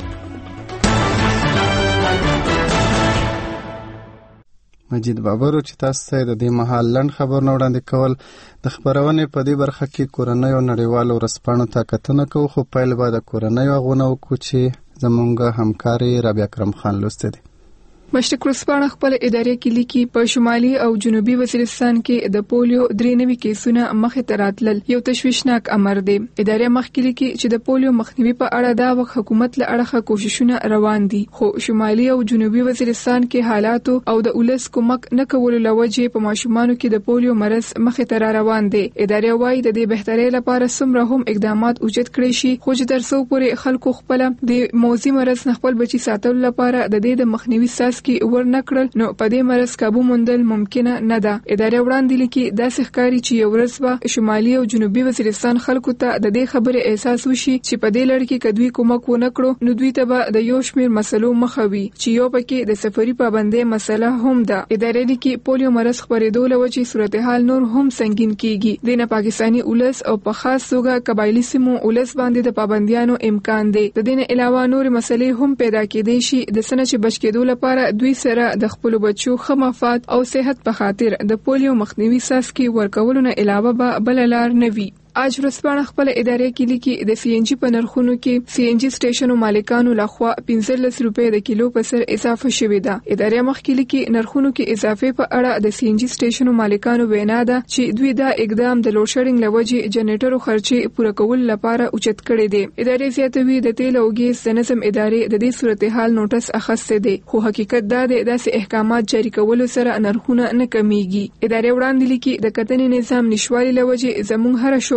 مجید بابر چې تاسو ته د دې مهال لند خبرونه وړاندې کول. د خبرونه په دې برخه کې کورنۍ او نړیوالو ورسپانو ته کتنه کوو، خو پیل به د کورنۍ غوونه وکړو چې زمونږ همکاري رابعه کرم خان لوسته دي. مشرق ورسپانه خپل ادارې کې لیکي په شمالي او جنوبي وزیرستان کې د پولیو 93 کیسونه مخې ته راتلل. یو تشویشناک امر دی. ادارې مخکې لیکي چې د پولیو مخنیوي په اړه دا وخت حکومت له اړخه کوششونه روان دي، خو شمالي او جنوبي وزیرستان کې حالات او د اولس کومک نه کولو لوجه په ماشومانو کې د پولیو مرض مخې ته روان دي. ادارې وايي د دې بهتري لپاره څومره هم اقدامات اوجت کړي شي، خو چې تر څو پورې خلکو خپل د موذي مرض نه خپل بچي ساتلو لپاره د دې د مخنیوي ساس کې ورنکړل نو په دې مرض قابو موندل ممکن نه ده. ادارې وړاندې لیکي داسې ښکاري چې یو ورځ به شمالي او جنوبي وزیرستان خلکو ته د دې خبره احساس وشي چې په دې لړ کې کدوې کومک ونکړو نو دوی ته به د یو شمیر مسلو مخه وي چې یو پکې د سفري پابندۍ مسله هم ده. ادارې لیکي پولیو مرض خبرېدو لوجه صورتحال نور هم سنگین کیږي. د پاکستاني اولس او په خاص توګه قبایلی سیمو اولس باندې د پابندیانو امکان دی. د دې علاوه نور مسلې هم پیدا کېدې شي د سنه چې بچ کېدو لپاره دوی سره د خپل بچو خمافات او صحت په خاطر د پولیو مخنیوي ساس کې ورکولو نه علاوه به بل لار نه وي. اج ورسپانه خپل ادارې کې لیکي د سی ان جی په نرخونو کې سی ان جی سټیشنو مالکانو لخوا 15 روپے د کیلو په سر اضافه شوې ده. ادارې مخکې لیکي نرخونو کې اضافه په اړه د سی ان جی سټیشنو مالکانو وینا ده چې دوی دا اقدام د لوډ شیډینګ لوجه جنریټرو خرچې پوره کول لپاره اوچت کړي دي. ادارې زیاتوي د تیل او ګیس د نظم ادارې د دې صورتحال نوټس اخیسته دي، خو حقیقت دا دی داسې احکامات جاری کول سره نرخونه نه کمیږي. ادارې وړاندې لیکي د کتنې نظام نشوالي لوجه زموږ هر شو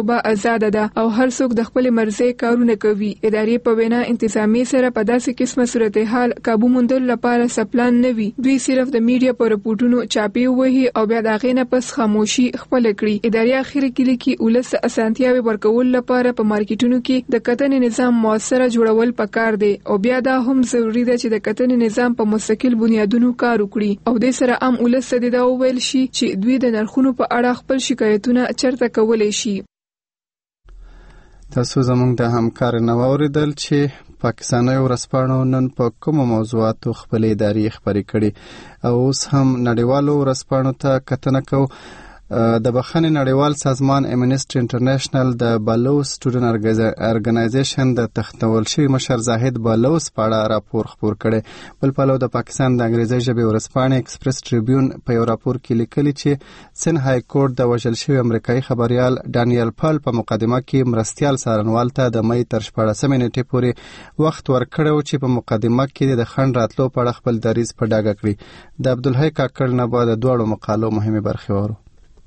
توبه آزاد ده او هر څوک د خپل مرزي کارونه کوي. ادارې په وینا انتظامی سره په داسې قسمه صورتحال قابو موندل لپاره سپلان نه وي. دوی صرف د میډیا په رپورټونو چاپی وهي او بیا د غینه پس خاموشي خپل کړي. ادارې اخر کې لیکي ولس اسانتیاوي ورکول لپاره په مارکیټونو کې د کتنې نظام موثر جوړول پکار دي او بیا دا هم ضروری ده چې د کتنې نظام په مستقل بنیادونو کار وکړي او د سره عام ولس د دا ویل شي چې دوی د نرخونو په اړه خپل شکایتونه چرته کولای شي. تاسو زموږ د همکار نو اوریدل چې پاکستاني ورسپانو نن په کومو موضوعاتو خپل اداري خبري کړي او اوس هم نړیوالو ورسپانو ته کتنه کو. د بخښنې نړیوال سازمان امنیسټي انټرنیشنل د بلوچ سټوډنټ ارګنایزیشن د تختول شوی مشر زاهد بلوچ په اړه راپور خپور کړي. بل پلو د پاکستان د انګریزي ژبې ورسپانې ایکسپریس ټریبیون په یو راپور کې لیکلي چې سن های کورټ د وژل شوی امریکایي خبريال ډانیل پال په مقدمه کې مرستيال څارنوال ته د مې تر 14 نیټې پورې وخت ورکړو چې په مقدمه کې د خند راتلو په اړه خپل دریځ په ډاګه کړي. د عبدالحی کاکړ نه بعد دوړو مقالو مهمه برخه ورو.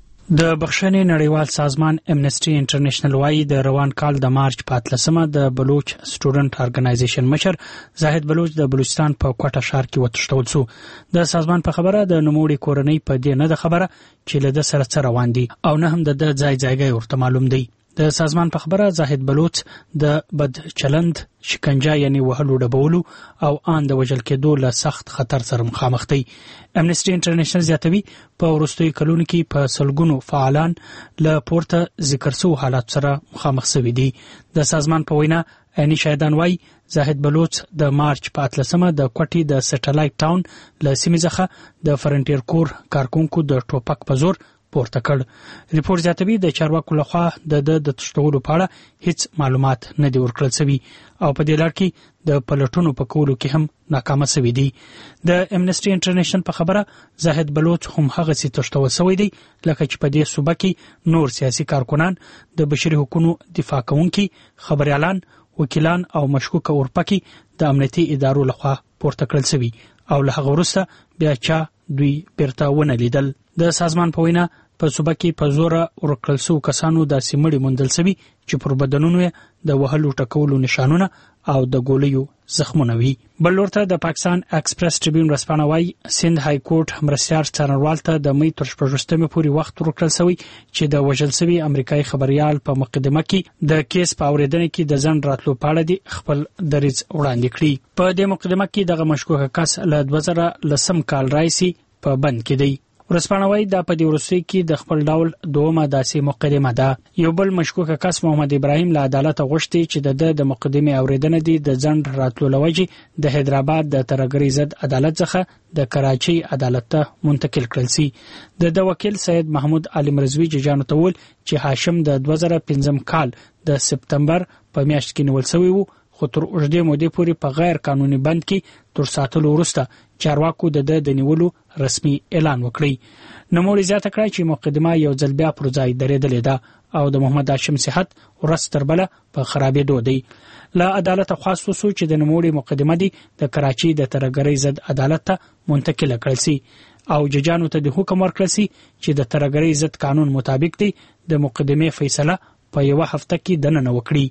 د بخښنې نړیوال سازمان امنیسټي انټرنیشنل وايي د روان کال د مارچ په 13مه د بلوچ سټوډنټ ارګنایزیشن مشر زاهد بلوچ د بلوچستان په کوټه ښار کې وتښتول شو. د سازمان په خبره د نوموړي کورنۍ په دې نه ده خبره چې له د سره څه روان دي او نه هم د ځای ورته معلوم دی. د سازمان په خبره زاهد بلوچ د بد چلند، شکنجه یعنی وهلو ډبولو او ان د وژل کېدو له سخت خطر سره مخامخ دي. امنیسټي انټرنیشنل زیاتوي په وروستیو کلونو کې په سلګونو فعالان له پورته ذکر شوی حالات سره مخامخ شوي دي. د سازمان په وینا عیني شاهدان وايي زاهد بلوچ د مارچ په 13مه د کوټي د سټلایټ ټاون له سیمې څخه د فرنټیر کور کارکونکو د ټوپک په زور پورته کړ. ریپورت زیاتوي د چارواکو لخوا د تښتولو په اړه هیڅ معلومات نه دي ورکړل شوي او په دې لړ کې د پلټونو په کولو کې هم ناکامه شوي دي. د امنیسټي انټرنیشنل په خبره زاهد بلوچ هم هغه څه تښتول شوی دی لکه چې په دې صوبه کې نور سیاسي کارکنان، د بشري حقوقو دفاع کوونکي، خبريالان، وکیلان او مشکوک اورپکي د امنیتي ادارو لخوا پورته کړل شوي او له هغه وروسته بیا چا دوی بیرته ونه لیدل. د سازمان په وینا په صوبه کې په زور ورکړل شوو کسانو د سیمړي موندل شوي چې پر بدنونو د وهلو ټکولو نشانونه او د ګولیو زخمونه وي. بل ورته د پاکستان ایکسپریس ټریبیون رسپانه وايي سند های کورټ مرستيال څارنوال ته د مې تر 14مې پورې وخت ورکړل شوی چې د وژل شوی امریکایي خبريال په مقدمه کې د کیس په اوریدنې کې د ځند راتلو په اړه دی خپل دریځ وړاندې کړی. په دې مقدمه کې دغه مشکوک کس له 2010 کال راځي په بند کې دی. ورسپانوي دا په دې ورسې کې د خپل ډول دومره داسې مقدمه ده. یو بل مشکوک کس محمد ابراهیم له عدالت غوښتي چې د مقدمه اوریدنه دي د ځند راتلو لوجې د حیدرآباد د ترګری زد عدالت څخه د کراچي عدالت ته منتقل کړل شي. د وکیل سید محمود علي مرزوی ججانو ته ول چې هاشم د 2015 کال د سپتمبر په میاشت کې نیول شوی وو خو تر اوږدې مودې پورې په غیر قانوني بند کې تر ساتلو وروسته چارواکو د نیولو رسمي اعلان وکړی. نوموړي زیاته کړه چې مقدمه یو ځل بیا پر ځای درېدلې ده او د محمد هاشم صحت ورځ تر بله په خرابېدو دی. له عدالت خواست وشو چې د نوموړي مقدمه دی د کراچي د ترګری زد عدالت ته منتقل کړل شي او ججانو ته د حکم ورکړل شي چې د ترګری زد قانون مطابق دی د مقدمه فیصله په یو هفته کې دننه وکړي.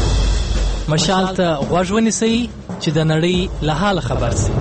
مشال ته غوږ ونیسئ چې د نړۍ له حال خبر شي.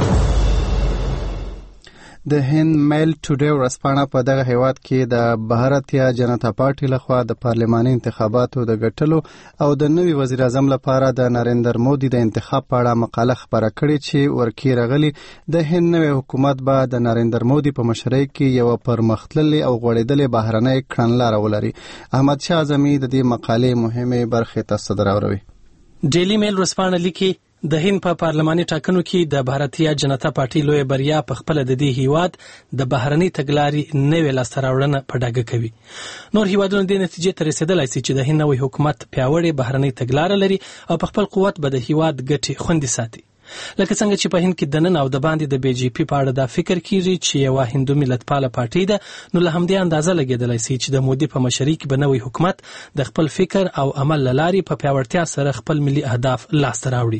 د هند میل ټوډے ورسپانه په دغه هیواد کې د بھارتیا جنتا پارټي لخوا د پارلماني انتخاباتو د ګټلو او د نوي وزیر اعظم لپاره د نریندر مودي د انتخاب په اړه مقاله خبره کړې چې ورکی رغلي د هند نوي حکومت به د نریندر مودي په مشرۍ کې یو پرمختللي او غوړېدلې بهرنۍ کړنلاره ولري. احمد شاه اعظمي د دې مقالې مهمه برخه تاسو دراوروي. ډیلی میل ورسپانه لیکي د هند په پارلماني ټاکنو کې د بھارتیا جنتا پارټي لوی بریا په خپل د دې هیواد د بهرني تګلارې نوې لاسته راوړنه په ډاګه کوي. نور هیوادونه د نتیجې ته رسیدلای شي چې د هند نوې حکومت پیاوړې بهرني تګلارې لري او په خپل قوت به د هیواد ګټې خوندي ساتي. لکه څنګه چې په هند کې د نن او د باندې د بي جي پی په اړه دا فکر کیږي چې یو هندو ملتپاله پارټي ده، نو له همدې اندازه لګیدلای شي چې د مودي په مشرۍ کې به نوې حکومت د خپل فکر او عمل لاري په پیاوړتیا سره خپل ملي اهداف لاسته راوړي.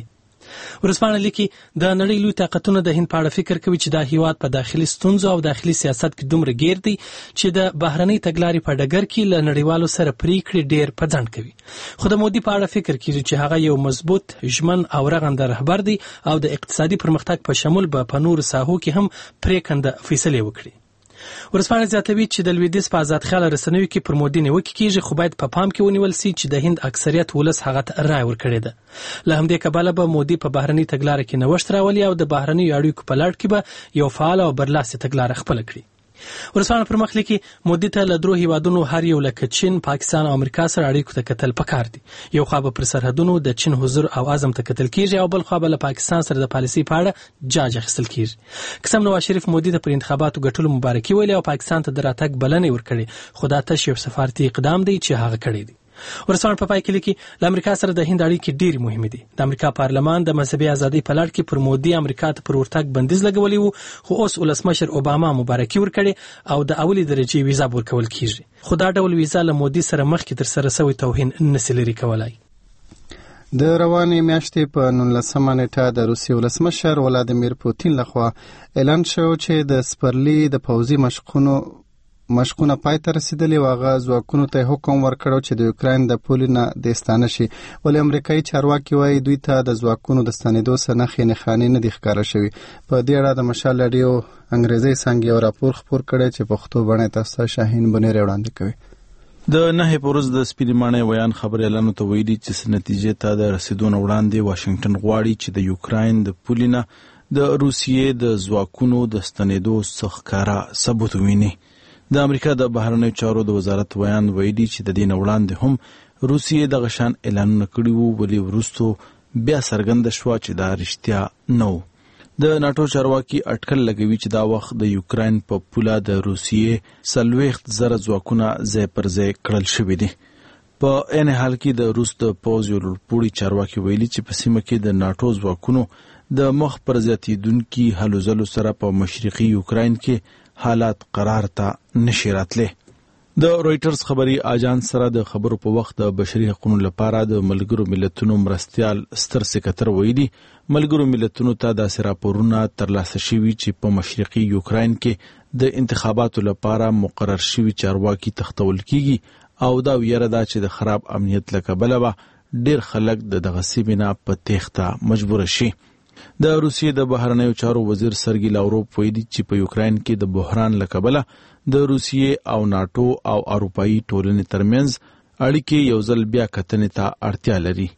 ورسپانه لیکي د نړۍ لوی طاقتونه د هند په اړه فکر کوي چې دا هیواد په داخلي ستونزو او داخلي سیاست کې دومره ګیر دی چې د بهرنۍ تګلارې په ډګر کې له نړیوالو سره پریکړې ډېر په ځنډ کوي. خو د مودي په اړه فکر کوي چې هغه یو مضبوط، ژمن او رغنده رهبر دی او د اقتصادي پرمختګ په شمول په نورو ساحو کې هم پریکنده فیصلې وکړي. ورسپانه زیاتوي چې د لویدیځ په آزاد خیال رسنیو کې پر مودي نیوکې کیږي، خو باید په پام کې ونیول سي چې د هند اکثریت ولس هغه ته رائے ورکړې ده. له همدې کبله به مودي په بهرنۍ تګلارې کې نوښت راولي او د بهرنیو اړیکو په لړ کې به یو فعال او برلاسې تګلاره خپله کړي. ورسپانه پر مخ لیکي مودي ته له درو هیوادونو هر یو لکه چین، پاکستان او امریکا سره اړیکو ته کتل پکار دي. یو خوا به پر سرحدونو د چین حضور او عزم ته کتل کیږي او بل خوا به له پاکستان سره د پالیسي په اړه جاج اخیستل کیږي. قسم نواز شریف مودي ته پر انتخاباتو ګټلو مبارکي ویلي او پاکستان ته د راتګ بلنې ورکړي، خو دا تش یو سفارتي اقدام دی چې هغه کړی دی. ورسپانه په پای کې لیکي له امریکا سره د هند اړیکې ډېرې مهمې دي. د امریکا پارلمان د مذهبي ازادۍ په لړ کې پر مودي امریکا ته پر ورتګ بندیز لګولی وو، خو اوس ولسمشر اوباما مبارکي ورکړي او د اولي درجې ویزا ورکول کیږي. خو دا ډول ویزا له مودي سره مخکې تر سره شوی توهین نشي لري کولای. د روانې میاشتې په 19 نیټه د روسیې ولسمشر ولادیمیر پوتین لخوا اعلان شو چې د سپرلی د پوځي مشقونه پای ته رسیدلي او هغه ځواکونو ته حکم ورکړو چې د یوکراین د پولې نه د ستانه شي، ولې امریکایي چارواکي وایي دوی ته د ځواکونو د ستنېدو څه نښې نښانې نه دي ښکاره شوي. په دې اړه د مشال راډیو انګریزي څانګې یو راپور خپور کړی چې پښتو بڼه تاسو ته شاهین بنیر وړاندې کوي. د نهې پروز د سپینې ماڼۍ ویان خبر اعلان ته ویلي چې نتیجې ته د رسیدو نه وړاندې واشنگټن غواړي چې د یوکراین د پولې نه د روسیې د ځواکونو د ستنېدو څه ښکاره ثبوت وویني. د امریکا د بهرنیو چارو د وزارت ویان ویلي چې د دې نه وړاندې هم روسیې دغه شان اعلانونه کړي وو، ولې وروستو بیا څرګنده شوه چې دا رښتیا نه و. د ناټو چارواکي اټکل لګوي چې دا وخت د یوکراین په پوله د روسیې 40,000 ځواکونه ځای پر ځای کړل شوي دي. په عین حال کې د روس د پوځ یو لوړپوړي چارواکي ویلي چې په سیمه کې د ناټو ځواکونو د مخ پر زیاتېدونکي هلو ځلو سره په مشرقي یوکراین کې حالات قرار ته نشي راتلی. د رويټرز خبري اژانس سره د خبرو په وخت د بشري حقوقو لپاره د ملګرو ملتونو مرستيال ستر سکرټر ویلي ملګرو ملتونو ته د راپورونه ترلاسه شوي چې په مشرقي یوکراین کې د انتخاباتو لپاره مقرر شوي چارواکي تختول کیږي او دا ویره ده چې د خراب امنیت له کبله به ډېر خلک دغه سیمې نه په تېښته مجبور شي. د روسیې د بهرنیو چارو وزیر سرګی لاوروف ویلي چې په یوکراین کې د بحران له کبله د روسیې او ناټو او اروپایي ټولنې ترمنځ اړیکې یو ځل بیا کتنې ته اړتیا لري.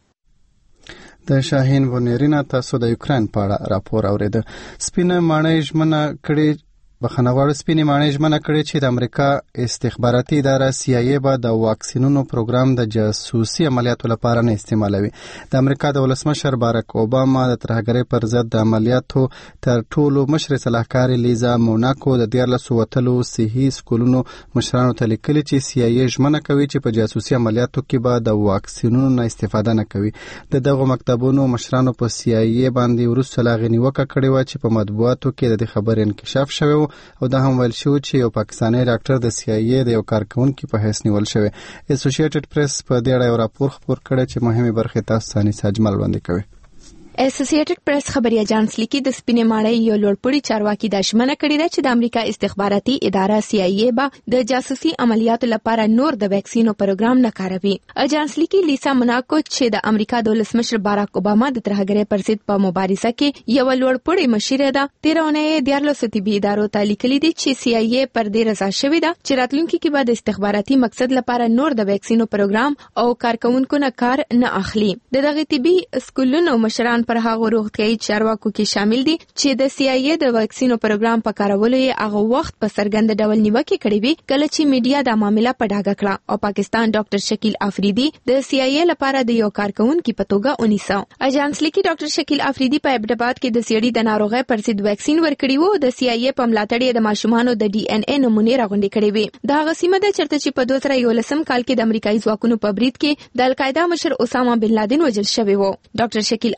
د شاهین بنیرینا تاسو د یوکراین په اړه راپور اوریده. سپینه ماڼۍ ژمنه کړې بخښنغواړو سپینې ماڼۍ ژمنه کړې چې د امریکا استخباراتي اداره CIA به د واکسینونو پروګرام د جاسوسي عملیاتو لپاره نه استعمالوي. د امریکا د ولسمشر باراک اوباما د ترهګرۍ پر ضد د عملیاتو تر ټولو مشر صلاحکار لیزا موناکو د 14 وتلو صحي سکولونو مشرانو ته لیکلي چې CIA ژمنه کوي چې په جاسوسي عملیاتو کې به د واکسینونو نه استفاده نه کوي. دغه مکتبونو مشرانو په CIA باندې وروسته لاغې نیوکه کړې و چې په مطبوعاتو کې د خبرې انکشاف شوی او دا هم ویل شو چې یو پاکستاني ډاکټر د CIA د یو کارکونکو په حیث نیول شوی. اسوسییټډ پریس په دې اړه یو راپور خپور کړی چې مهمه برخه تاسو ته نساجمل وړاندې کوي. اسوسییټډ پریس خبري اژانس لیکي د سپینې ماڼۍ یو لوړپوړي چارواکي د شمنه کړی دی چې د امریکا استخباراتي اداره CIA به د جاسوسي عملیاتو لپاره نور د ویکسینو پروګرام نه کاروي. اژانس لیکي لیسا موناکو چې د امریکا د ولسمشر باراک اوباما د ترهګرۍ پر ضد په مبارزه کې یو لوړپوړي مشر ده. 13 طبي ادارو ته لیکلي دي چې CIA پر دې رضا شوې ده چې راتلونکي کې به د استخباراتي مقصد لپاره نور د ویکسینو پروګرام او کارکونکو نه کار نه اخلي. دغه طبي سکولونو مشران پر هغه روغتيایي چارواکو کې شامل دي چې د CIA د واکسینو پروګرام په کارولو یې هغه وخت په سرګند ډول نیوکه کړې وي کله چې میډیا دا معاملې په ډاګه کړه او پاکستان ډاکټر شکیل افریدي د CIA لپاره د یو کارکونکو په توګه ونیسه. اژانس لیکي ډاکټر شکیل افریدي په ابټاباد کې د سیړي د ناروغۍ پر ضد ویکسین ورکړی وو. د CIA په ملاتړ د ماشومانو د DNA نمونې راغونډې کړې وي. دا غسیمه د چرته چې په 2011 کال کې د امریکایي ځواکونو په برید کې د القاعده مشر اسامه بن لادن وژل شوی وو. ډاکټر شکیل افریدي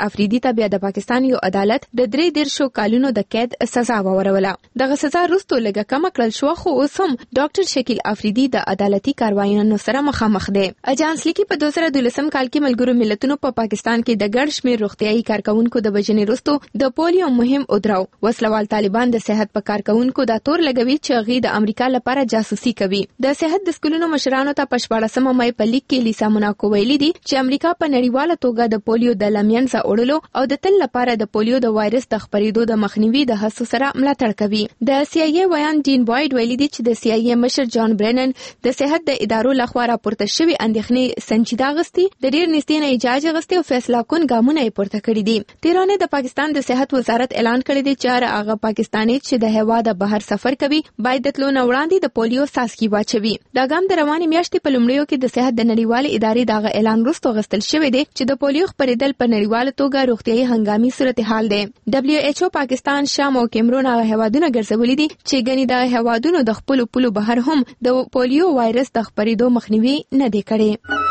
ته بیا د پاکستان یو عدالت د 3 کالونو د قید سزا ووروله. دغه سزا وروسته لږه کم کړل شو، خو اوس هم ډاکټر شکیل افریدي د عدالتي کاروایانو سره مخامخ دی. اجانس لیکي په 2012 کال کې ملګرو ملتونو په پاکستان کې د ګډ شمېر روغتيایي کارکونکو د وژنې وروسته د پولیو مهم ودراو. وسلوال طالبان د صحت په کارکونکو دا تور لګوي چې غي د امریکا لپاره جاسوسي کوي. د صحت د سکولونو مشرانو ته په 14 مې په لیک کې لیسا موناکو ویلي دي چې امریکا په نړیواله توګه د پولیو د لمینځه وړلو او د تل لپاره د پولیو د وایرس د خپرېدو د مخنیوي د هڅو سره ملاتړ کوي. د CIA ویان ډین بوایډ ویلي دي چې د CIA مشر جان برنن د صحت د ادارو لخوا راپورته شوی اندېښنې سنجیده غستې د ډیر نږدې نه اجازه غستې او فیصله کون ګامونه یې پورته کړي دي. تیرونه د پاکستان د صحت وزارت اعلان کړی دی چې هغه پاکستاني چې د هوا د بهر سفر کوي باید د تلو نه وړاندې د پولیو څاڅکي واچوي. دا ګام د روانې میاشتې په لومړیو کې د صحت د نړیوالې ادارې دغه اعلان وروسته غستل شوی دی چې د پولیو خپرېدل په نړیواله توګه روغتيایي هنګامي صورتحال دی. WHO پاکستان، شام او کیمرون هغه هیوادونه ګرځولي دي چې ګنې د هیوادونو د خپل پولو بهر هم د پولیو وایرس د خپرېدو مخنیوي نه دی کړی.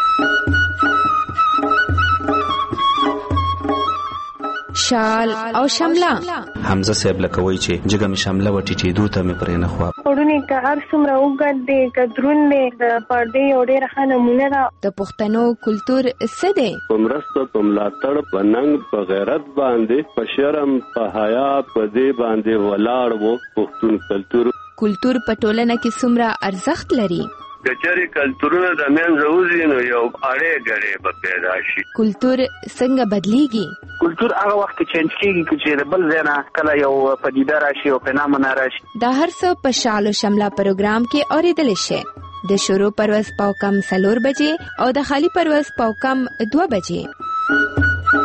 شال او شمله حمزه صاحب لکوي چې جګه می شمله وټیټېدو ته مې پرې نه خوا پړونی که هر څومره وګد دی کدرون دی د پردې یو ډېر ښه نمونه ده. د پښتنو کلتور څه دی؟ په مرسته، په ملاتړ، په ننګ، په غیرت باندې، په شرم، په حیا، په دې باندې ولاړ وو پښتون کلتور. کلتور په ټولنه کې څومره ارزښت لري؟ کچاري کلتورونه د منځه وځي نو یو اړې ګړې به پیدا شي. کلتور څنګه بدلیږي؟ کلتور هغه وخت چینج کیږي چې د بل ځای نه کله یو پدیده راشي او پنامه راشي. دا هر څه په شال او شمله پروګرام کې اوریدل شي. د شروع پرواز پاو کم 4 بجې او د خالی پرواز پاو کم 2 بجې.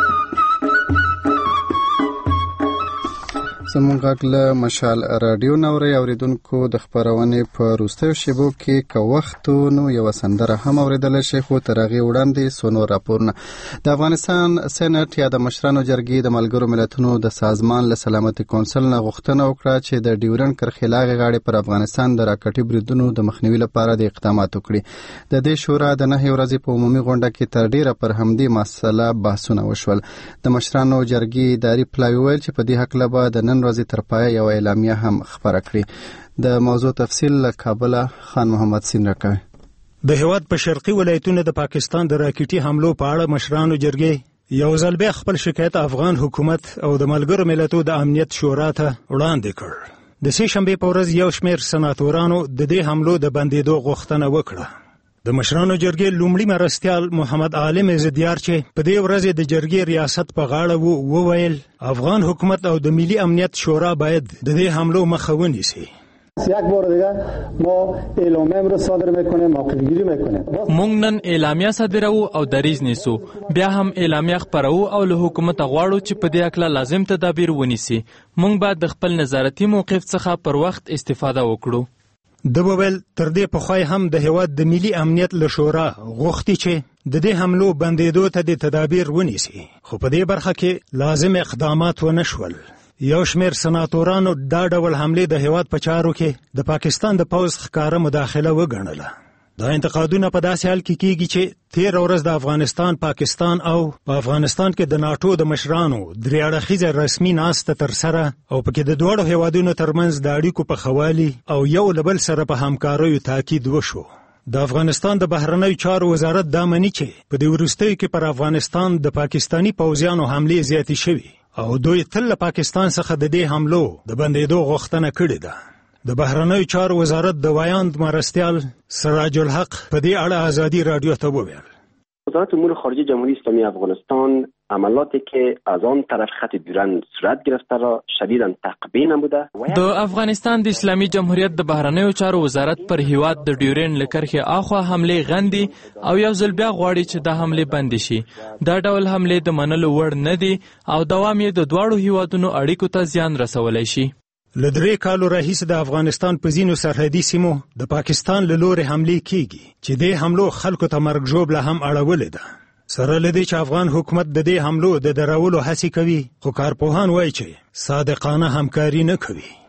زمونږ غږ مشال رادیو نوري اوریدونکو د خبرونې په وروستیو شیبو کې که وخت نو یو سندره هم اوریدل شي، خو تر هغې وړاندې سونو راپورونه. د افغانستان سېنات یا د مشرانو جرګې د ملګرو ملتونو د سازمان له سلامتي کونسل نه غوښتنه وکړه چې د ډیورنډ کرښې لاغې غاړې پر افغانستان د راکټي بریدونو د مخنیوي لپاره د اقدامات وکړي. د دې شورا د 9 ورځې په عمومي غونډه کې تر ډیره پر همدې مسله بحثونه وشول. د مشرانو جرګې اداري پلاوی ویل چې په دې حق له د نن ورځې تر پایه یو اعلامیه هم خبره کړې. د موضوع تفصیل له کابل خان محمد سین راکوي. د هیواد په شرقي ولایتونو د پاکستان د راکټي حملو په اړه مشرانو جرګې یو ځل بیا خپل شکایت افغان حکومت او د ملګرو ملتونو د امنیت شورا ته وړاندې کړ. د سې شنبې په ورځ یو شمېر سناتورانو د دې حملو د بندېدو غوښتنه وکړه. د مشرانو جرګې لومړي مرستیال محمد عالم عزتیار چې په دې ورځ د جرګې ریاست په غاړه وویل افغان حکومت او د ملي امنیت شورا باید د دې حملو مخه ونیسي. یک بار دیگه ما اعلامیه رو صادر میکنیم، موقع‌گیری میکنیم. مونږ نن اعلامیه صادرو او دریز نیسو، بیا هم اعلامیه خبرو او له حکومت غواړو چې په دې اکله لازم تدابیر ونیسي. مونږ باید د خپل نظارتي موقف څخه پر وخت استفاده وکړو. د بوبل تر دې پخوای هم د هیواد د ملي امنیت له شورا غوښتي چې د دې حملو بندېدو ته د تدابیر ونیسي، خو په دې برخه کې لازم اقدامات ونه شول. یو شمېر سناتورانو دا ډول حملې د هیواد په چارو کې د پاکستان د پوځ ښکاره مداخله وګڼله. دا انتقادونه په داسې حال کې کیږي چې تیر ورځ د افغانستان، پاکستان او په افغانستان کې د ناټو د مشرانو درې اړخیزه رسمي ناسته ترسره او پکې د دواړو هیوادونو ترمنځ د اړیکو په ښه والي او یو له بل سره په همکاریو تاکید وشو. د افغانستان د بهرنیو چارو وزارت دا مني چې په دې وروستیو کې پر افغانستان د پاکستانی پوځیانو حملې زیاتې شوي او دوی تل له پاکستان څخه د دې حملو د بندېدو غوښتنه کړې ده. د بهرنیو چارو وزارت د وایاند مرستیال سراج الحق په دې اړه ازادي رادیو ته وویل وزارت امور خارجه جمهوری اسلامی افغانستان عملاتی که از آن طرف خط دیورند صورت گرفته را شدیداً تقبیح نموده. د افغانستان د اسلامي جمهوریت د بهرنیو چارو وزارت پر هیواد د ډیورند لکرخه اخوا حمله غندي او یو ځل بیا غواړي چې د حمله بند شي. دا ډول حمله د منلو وړ نه دي او دوام یې د دواړو هیوادونو اړیکو ته زیان رسولای شي. له 3 کالو راهیسې د افغانستان په ځینو سرحدي سیمو د پاکستان له لورې حملې کیږي چې دې حملو خلکو ته مرګ ژوبله هم اړولې ده. سره له دې چې افغان حکومت د دې حملو د درولو هڅې کوي، خو کارپوهان وایي چې صادقانه همکاري نه کوي.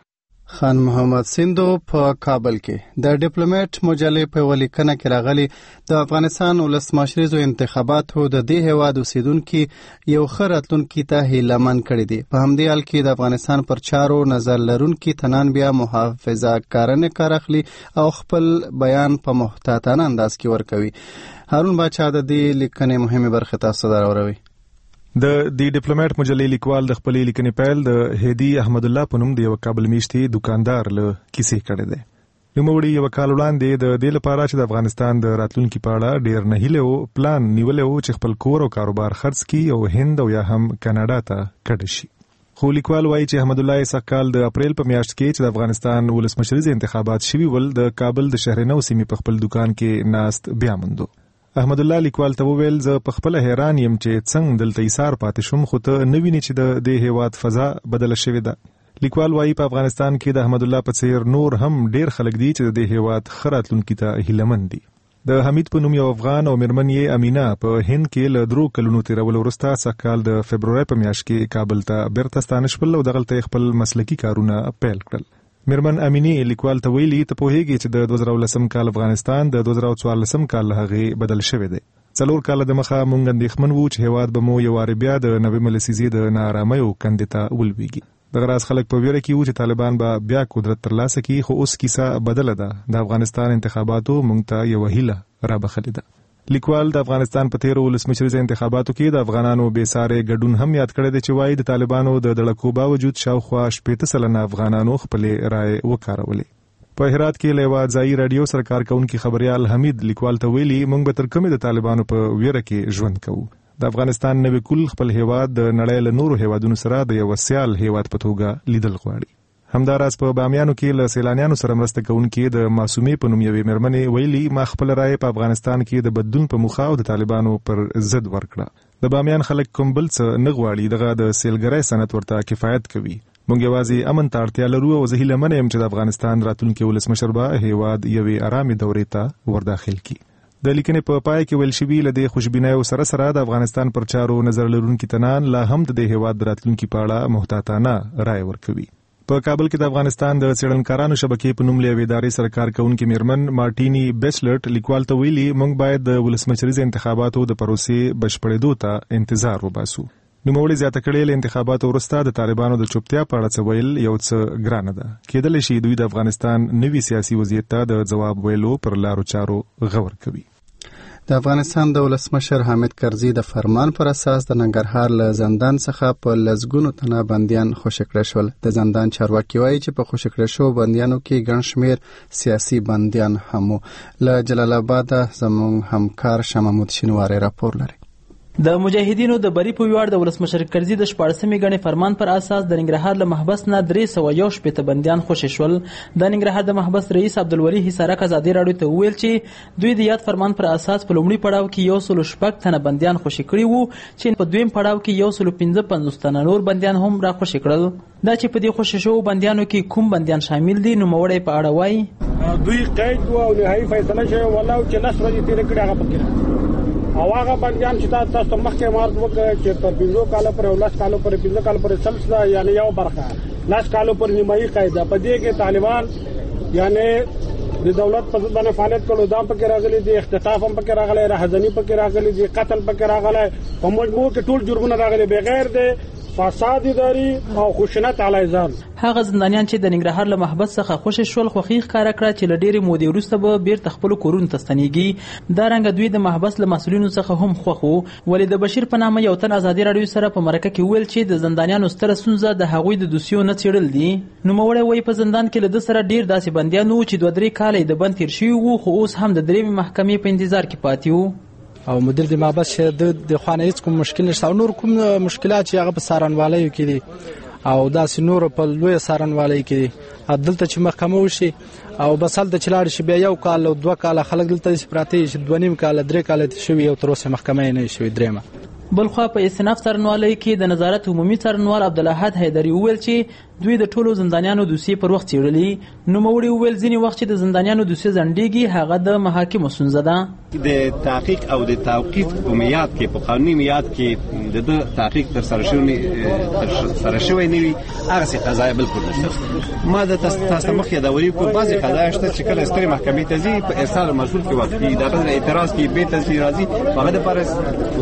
خان محمد سیندو په کابل کې د ډیپلوماټ مجلې په ولیکنه کې راغلي د افغانستان ولسمشریزو انتخاباتو د دې هیواد اوسیدونکو یو ښه راتلونکي ته هیلهمن کړي دي. په همدې حال کې د افغانستان پر چارو نظر لرونکي تنان بیا محافظه کارانه کار اخلي او خپل بیان په محتاطانه انداز کې ورکوي. هارون باچا د دې لیکنې مهمه برخه تاسو ته راوړي. د ډیپلوماټ مجلې لیکوال د خپلې لیکنې پیل د هدی احمد الله په نوم د یو کابل میشتي دکاندار له کیسې کړې ده. نوموړي یو کال وړاندې د دې لپاره چې د افغانستان د راتلونکي په اړه ډېر نه هیله پلان نیولې و چې خپل کور او کاروبار خرڅ کړي او هند او یا هم کاناډا ته کډه شي. خو لیکوال وایي چې احمد الله سکهال د اپریل په میاشت کې چې د افغانستان ولسمشریز انتخابات شوي ول د کابل د شهر نو سیمې په خپل دکان کې ناست بیا موندو. احمد الله لیکوال ته وویل زه په خپل حیران یم چې څنګه دلته ایثار پاتې شوم خو ته نه وینې چې د دې هیواد فضا بدله شوې ده. لیکوال وایي په افغانستان کې د احمد الله په څیر نور هم ډیر خلک دي چې د دې هیواد ښه راتلونکي ته هیلهمن دي. د حمید په نوم یو افغان او میرمن یې امینا په هند کې له 3 کلونو تیرولو وروسته سکهال د فبروري په میاشت کې کابل ته بیرته ستانه شول او دغلته خپل مسلکي کارونه پیل کړل. میرمن امینی لیکوال ته ویلي ته پوهیږي چې د 2010 کال افغانستان د 2014 کال هغه بدل شوی دی. 4 کال د مخه مونږ اندېښمن وو چې هیواد به مو یو عربیا د 90 لسیزې د نارامیو کندتا ولويږي. د غراس خلک په ویره کې وو چې طالبان به بیا قدرت ترلاسه کړي خو اوس کیسه بدله ده. د افغانستان انتخاباتو مونږ ته یو هیله را بخلې ده. لیکوال د افغانستان په تیر ولسمشریز انتخاباتو کې د افغانانو بې ساري ګډون هم یاد کړی دی چې وایي د طالبانو د دړکو باوجود شاوخوا 80% افغانانو خپل رائے وکارولې. په هرات کې له ځای رادیو سرکار کونکي خبريال حمید لیکوال ته ویلي مونږ به تر کومه د طالبانو په ویره کې ژوند کوو. د افغانستان نوې کل خپل هیواد د نړۍ له نورو هیوادونو سره د یو سیال هیواد په توګه لیدل غواړي. همداراز په بامیانو کې له سیلانیانو سره مرسته کوونکي د معصومې په نوم یوې میرمنې ویلي ما خپل رائے په افغانستان کې د بدلون په مخه او د طالبانو پر ضد ورکړه. د بامیان خلک کوم بل څه نه غواړي دغه د سیلګرۍ صنعت ورته کفایت کوي. مونږ یوازې امن ته اړتیا لرو او زه هیله من یم چې د افغانستان راتلونکي ولسمشر به هیواد یوې آرامې دورې ته ورداخل کړي. د لیکنې په پای کې ویل شوی له دې خوشبینۍ سره سره د افغانستان پر چارو نظر لرونکي تنان لا هم د هیواد راتلونکي په اړه محتاطانه رائے ورکوي. په کابل کې د افغانستان د څېړنکارانو شبکې په نوم له ادارې سره کار کوونکي میرمن مارټینی بیسلټ لیکوال ته ویلي موږ باید د ولسمشریز انتخاباتو د پروسې بشپړېدو ته انتظار وباسو. نوموړي زیاته کړې له انتخاباتو وروسته د طالبانو د چوپتیا په اړه څه ویل یو څه ګرانه ده. کېدلی شي دوی د افغانستان نوي سیاسي وضعیت ته د ځواب ویلو پر لارو چارو غور کوي. د افغانستان د ولسمشر حامد کرزي د فرمان پر اساس د ننګرهار له زندان څخه په لزګونو تنه بنديان خوشی کړل شول. د زندان چارواکي وایي چې په خوشی کړل شو بنديانو کې ګڼ شمیر سیاسي بنديان هم له جلال آباد زموږ همکار شمامود شینواری راپور لري. د مجاهدینو د بری په ویاړ د ولسمشر کرزي د 14مې غړي فرمان پر اساس د ننګرهار له محبس نه 301 بنديان خوشی شول. د ننګرهار د محبس رئیس عبدالولي حسارک ازادي راډیو ته ویل چې دوی د یاد فرمان پر اساس په لومړي پړاو کې 106 تنه بنديان خوشی کړي وو چې په دویم پړاو کې 155 تنه نور بنديان هم را خوشی کړل. دا چې په دې خوشی شو بنديانو کې کوم بنديان شامل دي نو موړی په اړه وایي دوی قید وو او نهایي فیصله شوی ولاو چې نس ورځې تیر کړي هغه پکې او هغه بنديان چې تاسو مخکې مارز وکړ چې تر 15 کال پر 10 کال پر 15 کال پر سلسله یعنی یو برخه 10 کال پر نیمایي قاعده په دې کې طالبان یعنی د دولت په ضد باندې فعالیت کولو دا پکې راغلي دي اختطاف هم پکې راغلي راهزنی پکې راغلي دي قتل پکې راغلي په مجموع کې ټول جرمونه راغلي بغیر د فساد اداري او خشونت علی ځان. هغه زندانیان چې د ننګرهار له محبس څخه خوشی شول خوخي ښکارا کړه چې له ډېرې مودې وروسته به بیرته خپل کورونو ته ستنېږي. دا رنګه دوی د محبس له مسؤلینو څخه هم خوښ وو. ولې د بشیر په نامه یو تن ازادي راډیو سره په مرکه کې ویل چې د زندانیانو ستره ستونزه د هغوی د دوسیو نه څېړل دي. نوموړی وایي په زندان کې له ده سره ډېر داسې بندیان وو چې 2-3 کاله د بند تېر شوي وو خو اوس هم د 3مې محکمې په انتظار کې پاتې وو. او مدیر د محبس د خوانه هیڅ کوم مشکل نشته او نور کوم مشکلات چې هغه په سارنوالۍ کې دي او داسې نور په لوی سارنوالۍ کې دي دلته چې محکمه وشي او بس هلته چې لاړ شي بیا 1 کال او 2 کال خلک دلته پراته شي 2.5 کال 3 کال شوي او تر اوسه محکمه نه شوي 3مه. بلخوا په استناف څارنوالۍ کې د نظارت عمومي څارنوال عبدالاحد حیدري وویل چې دوی د ټولو زندانیانو دوسیې پر وخت څېړلي. نوموړي وویل ځینې وخت چې د زندانیانو دوسیې ځنډېږي هغه د محاکمو ستونزه ده. د تحقیق او د توقیف په میعاد کې په قانوني میعاد کې د تحقیق تر سره شوی نه وي هغه څه قضایي بالکل نشته. ما د تاسو مخ یادولې په بعضي قضایي شته چې کله سترې محکمې ته ځي په ارسال مسؤل کې وخت کې د اعتراض کې به تاسو راځي هغه د پارس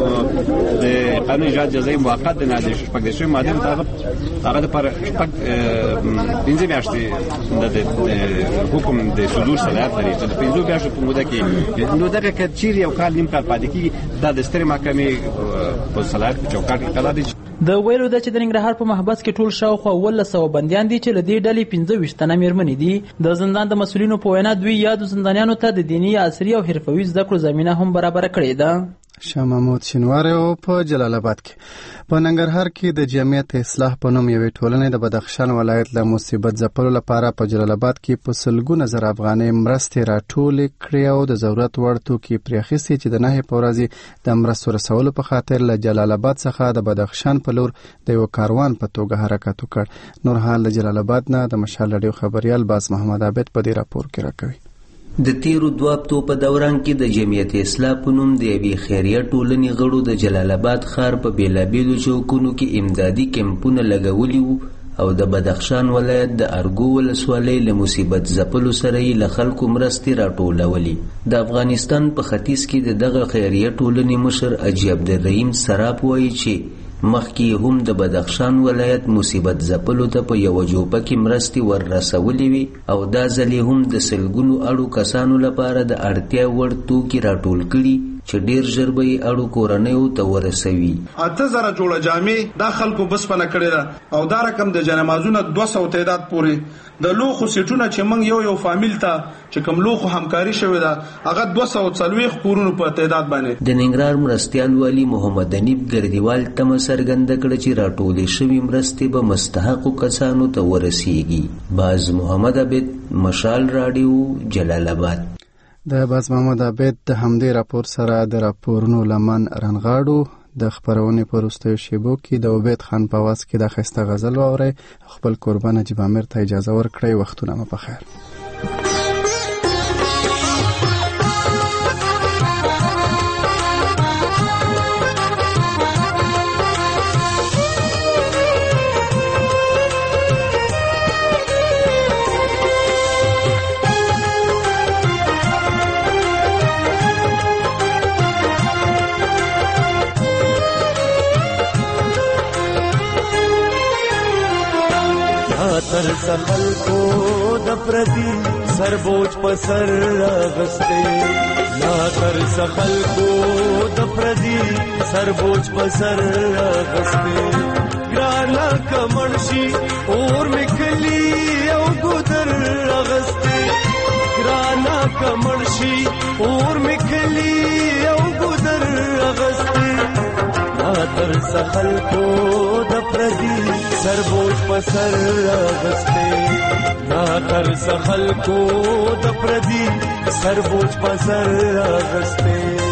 د قانون اجرا جزایي موقت د نازل شپږ د شوی ماده مطابق هغه د پر شپږ 15 میاشتې د حکم د صدور صلاحیت لري. د 15 میاشتو په موده کې نو دغه کچیر یو کال نیم کال پاتې کیږي دا د سترې محکمې په صلاحیت په چوکاټ کې قرار دي. د ویلو ده چې د ننګرهار په محبس کې ټول شاوخوا 1900 بندیان دي چې له دې ډلې 25 تنه مېرمنې دي. د زندان د مسؤلینو په وینا دوی یادو زندانیانو ته د دیني عصري او حرفوي زده کړو زمینه هم برابر کړې ده. شاه محمود شینواری په جلال آباد کې په ننګرهار کې د جمعیت اصلاح په نوم یوې ټولنې د بدخشان ولایت له مصیبت ځپلو لپاره په جلال آباد کې په سلګونه زره افغانۍ مرستې راټولې کړې او د ضرورت وړ توکي پرې اخیستي چې د نهې په ورځ د مرستو رسولو په خاطر له جلال آباد څخه د بدخشان په لور د یو کاروان په توګه حرکت وکړ. نور حال د جلال آباد نه د مشال رادیو خبريال باز محمد عابد په دې راپور کې راکوي. د تیرو دوه هفتو په دوران کې د جمعیت اصلاح په نوم د یوې خیریه ټولنې غړو د جلال آباد ښار په بېلابېلو چوکونو کې امدادي کیمپونه لګولي وو او د بدخشان ولایت د ارګو ولسوالۍ له مصیبت ځپلو سره یې له خلکو مرستې راټولولې. د افغانستان په ختیځ کې د دغه خیریه ټولنې مشر حاجي عبدالرحیم سراپ وایي چې مخکې هم د بدخشان ولایت مصیبت ځپلو ته په یوه جوپه کې مرستې ور رسولې وي او دا ځل یې هم د سلګونو اړو کسانو لپاره د اړتیا وړ توکي راټول کړي چې ډیر ژر به یې اړو کورنیو ته ورسوي. 8000 جوړه جامې دا خلکو بسپنه کړې ده او دا رقم د جنمازونه 200 تعداد پورې د لوخو سیټونه چې موږ یو فامیل ته چې کوم لوخو همکاري شوې ده هغه 240 کورونو په تعداد باندې. د ننګرهار مرستیال والی محمد انیب ګردیوال تمه څرګنده کړه چې راټولې شوې مرستې به مستحقو کسانو ته ورسیږي. باز محمد عابد مشال رادیو جلال آباد. د باز محمد عابد د همدې راپور سره د راپورونو لمن رنغاړو د خبرونې په وروستیو شیبو کې د عبید خان په आवाज کې د ښایسته غزل واورئ. خپل قربان نجیب امیر ته اجازه ورکړئ. وختونه مو په خیر. تر سخل کو د پردي سربوج په سر غسته لا تر سخل کو د پردي سربوج په سر غسته ګرانا کمنشي اور مکلی او ګدر غسته ګرانا کمنشي اور مکلی او ګدر غسته تر سخل کو د پردي سربوج په سر غسته نا تر سخل کو د پردي سربوج په سر غسته.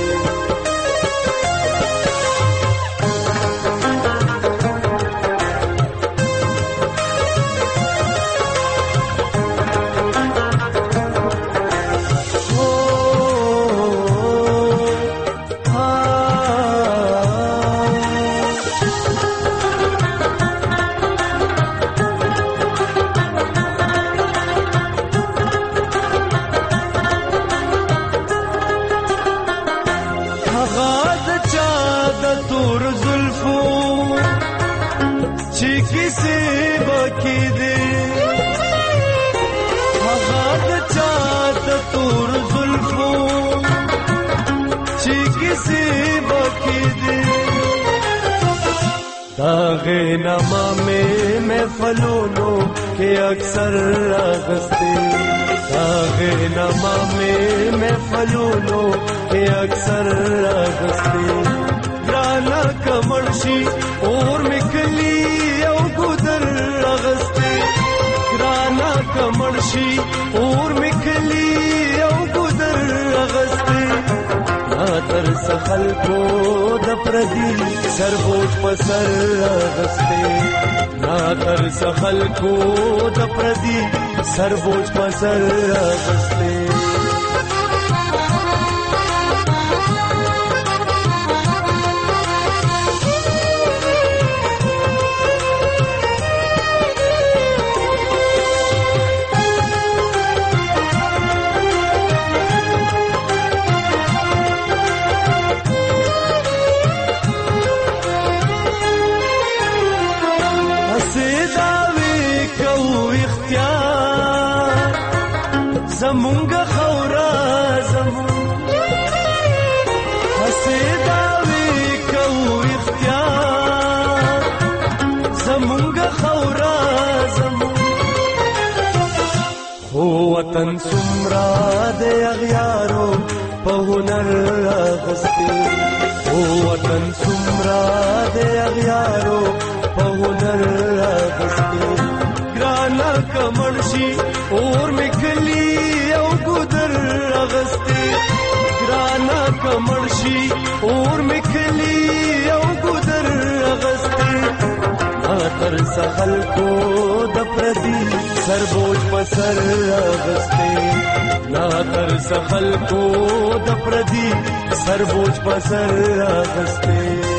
दागे नमा में महफलों के अक्सर रागस्ते दागे नमा में महफलों के अक्सर रागस्ते राना कमर्शी और मिकली औ गुदर रागस्ते राना कमर्शी और मिकली औ गुदर रागस्ते ना तर خلکو د پردي سربوج په سر غسته نا تر خلکو د پردي سربوج په سر غسته زمونږه خورا زمون حسیدا وی کو اختیار زمونږه خورا زمون خو وطن سمرا د اغیارو په هنر غستی خو وطن سمرا د اغیارو په هنر غستی ګرانا کمرشي اور میکلی او ګدر اغستی ګرانا کمرشي اور میکلی او ګدر اغستی تر خلکو د پردي سربوج په سر اغستی نا تر خلکو د پردي سربوج په سر اغستی